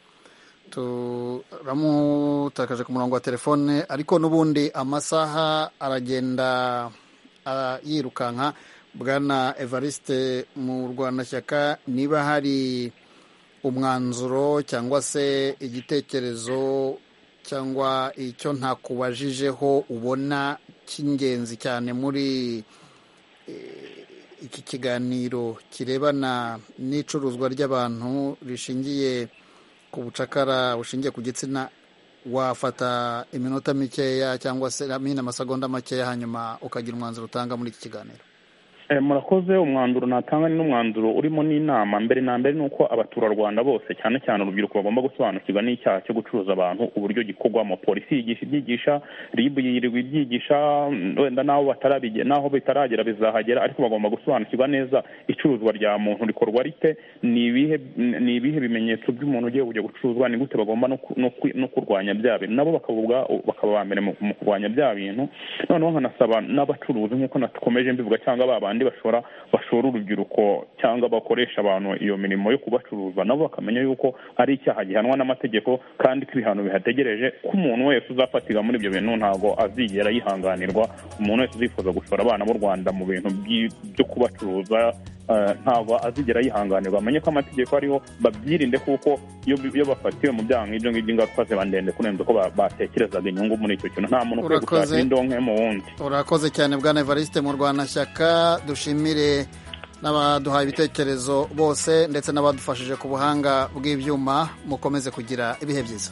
turamutakaje ku murongo wa telefone, ariko n'ubundi amasaha aragenda yirukanka. Bwana Evariste Murwanashyaka, niba hari umwanzuro cyangwa se igitekerezo cyangwa icyo ntakubajijeho ubona cy'ingenzi cyane muri iki kiganiro kirebana n'icuruzwa ry'abantu rishingiye ku bucakara bushingiye ku gitsina, wafata iminota mikeya cyangwa se amasegonda makeya hanyuma ukagira umwanzuro utanga muri iki kiganiro? Murakoze. Umwanzuro natanga ni n'umwanzuro urimo n'inama. Mbere na mbere nuko abaturarwanda bose cyane cyane urubyiruko bagomba gusobanukirwa n'icyaha cyo gucuruza abantu uburyo gikorwamo. Polisi yigisha, RIB yirirwa ibyigisha, wenda naho bitaragera bizahagera, ariko bagomba gusobanukirwa neza icuruzwa rya muntu rikorwa rite, ni ibihe bimenyetso by'umuntu ugiye kujya gucuruzwa, ni gute bagomba no kurwanya bya bintu. Nabo bakaba ba mbere mu kurwanya bya bintu. Noneho nkanasaba n'abacuruzi nk'uko nakomeje mbivuga, cyangwa babandi bashora urubyiruko cyangwa bakoresha abantu iyo mirimo yo kubacuruza, nabo bakamenya yuko ari icyaha gihanwa n'amategeko kandi ko ibihano bihategereje, ko umuntu wese uzafatirwa muri ibyo bintu ntabwo azigera yihanganirwa. Umuntu wese uzifuza gushora abana b'u Rwanda mu bintu byo kubacuruza ntabwo azigera yihanganirwa. Amenye ko amategeko ariho, babyirinde, kuko iyo bafatiwe mu byaha nk'ibyo ngibyo ingaruka ziba ndende kurenza ko batekerezaga inyungu muri icyo kintu. Nta muntu ukwiye gushaka indonke mu wundi. Urakoze cyane Bwana Evariste Murwanashyaka. Dushimire n'abaduhaye ibitekerezo bose ndetse n'abadufashije ku buhanga bw'ibyuma. Mukomeze kugira ibihe byiza.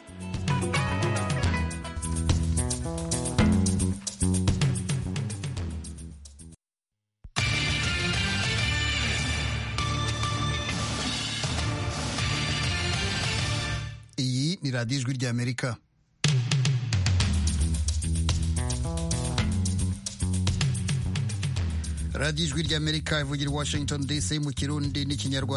Iyi ni radiyo Ijwi ry'Amerika. radiyo Ijwi ry'Amerika ivugira i Washington DC mu Kirundi n'Ikinyarwanda.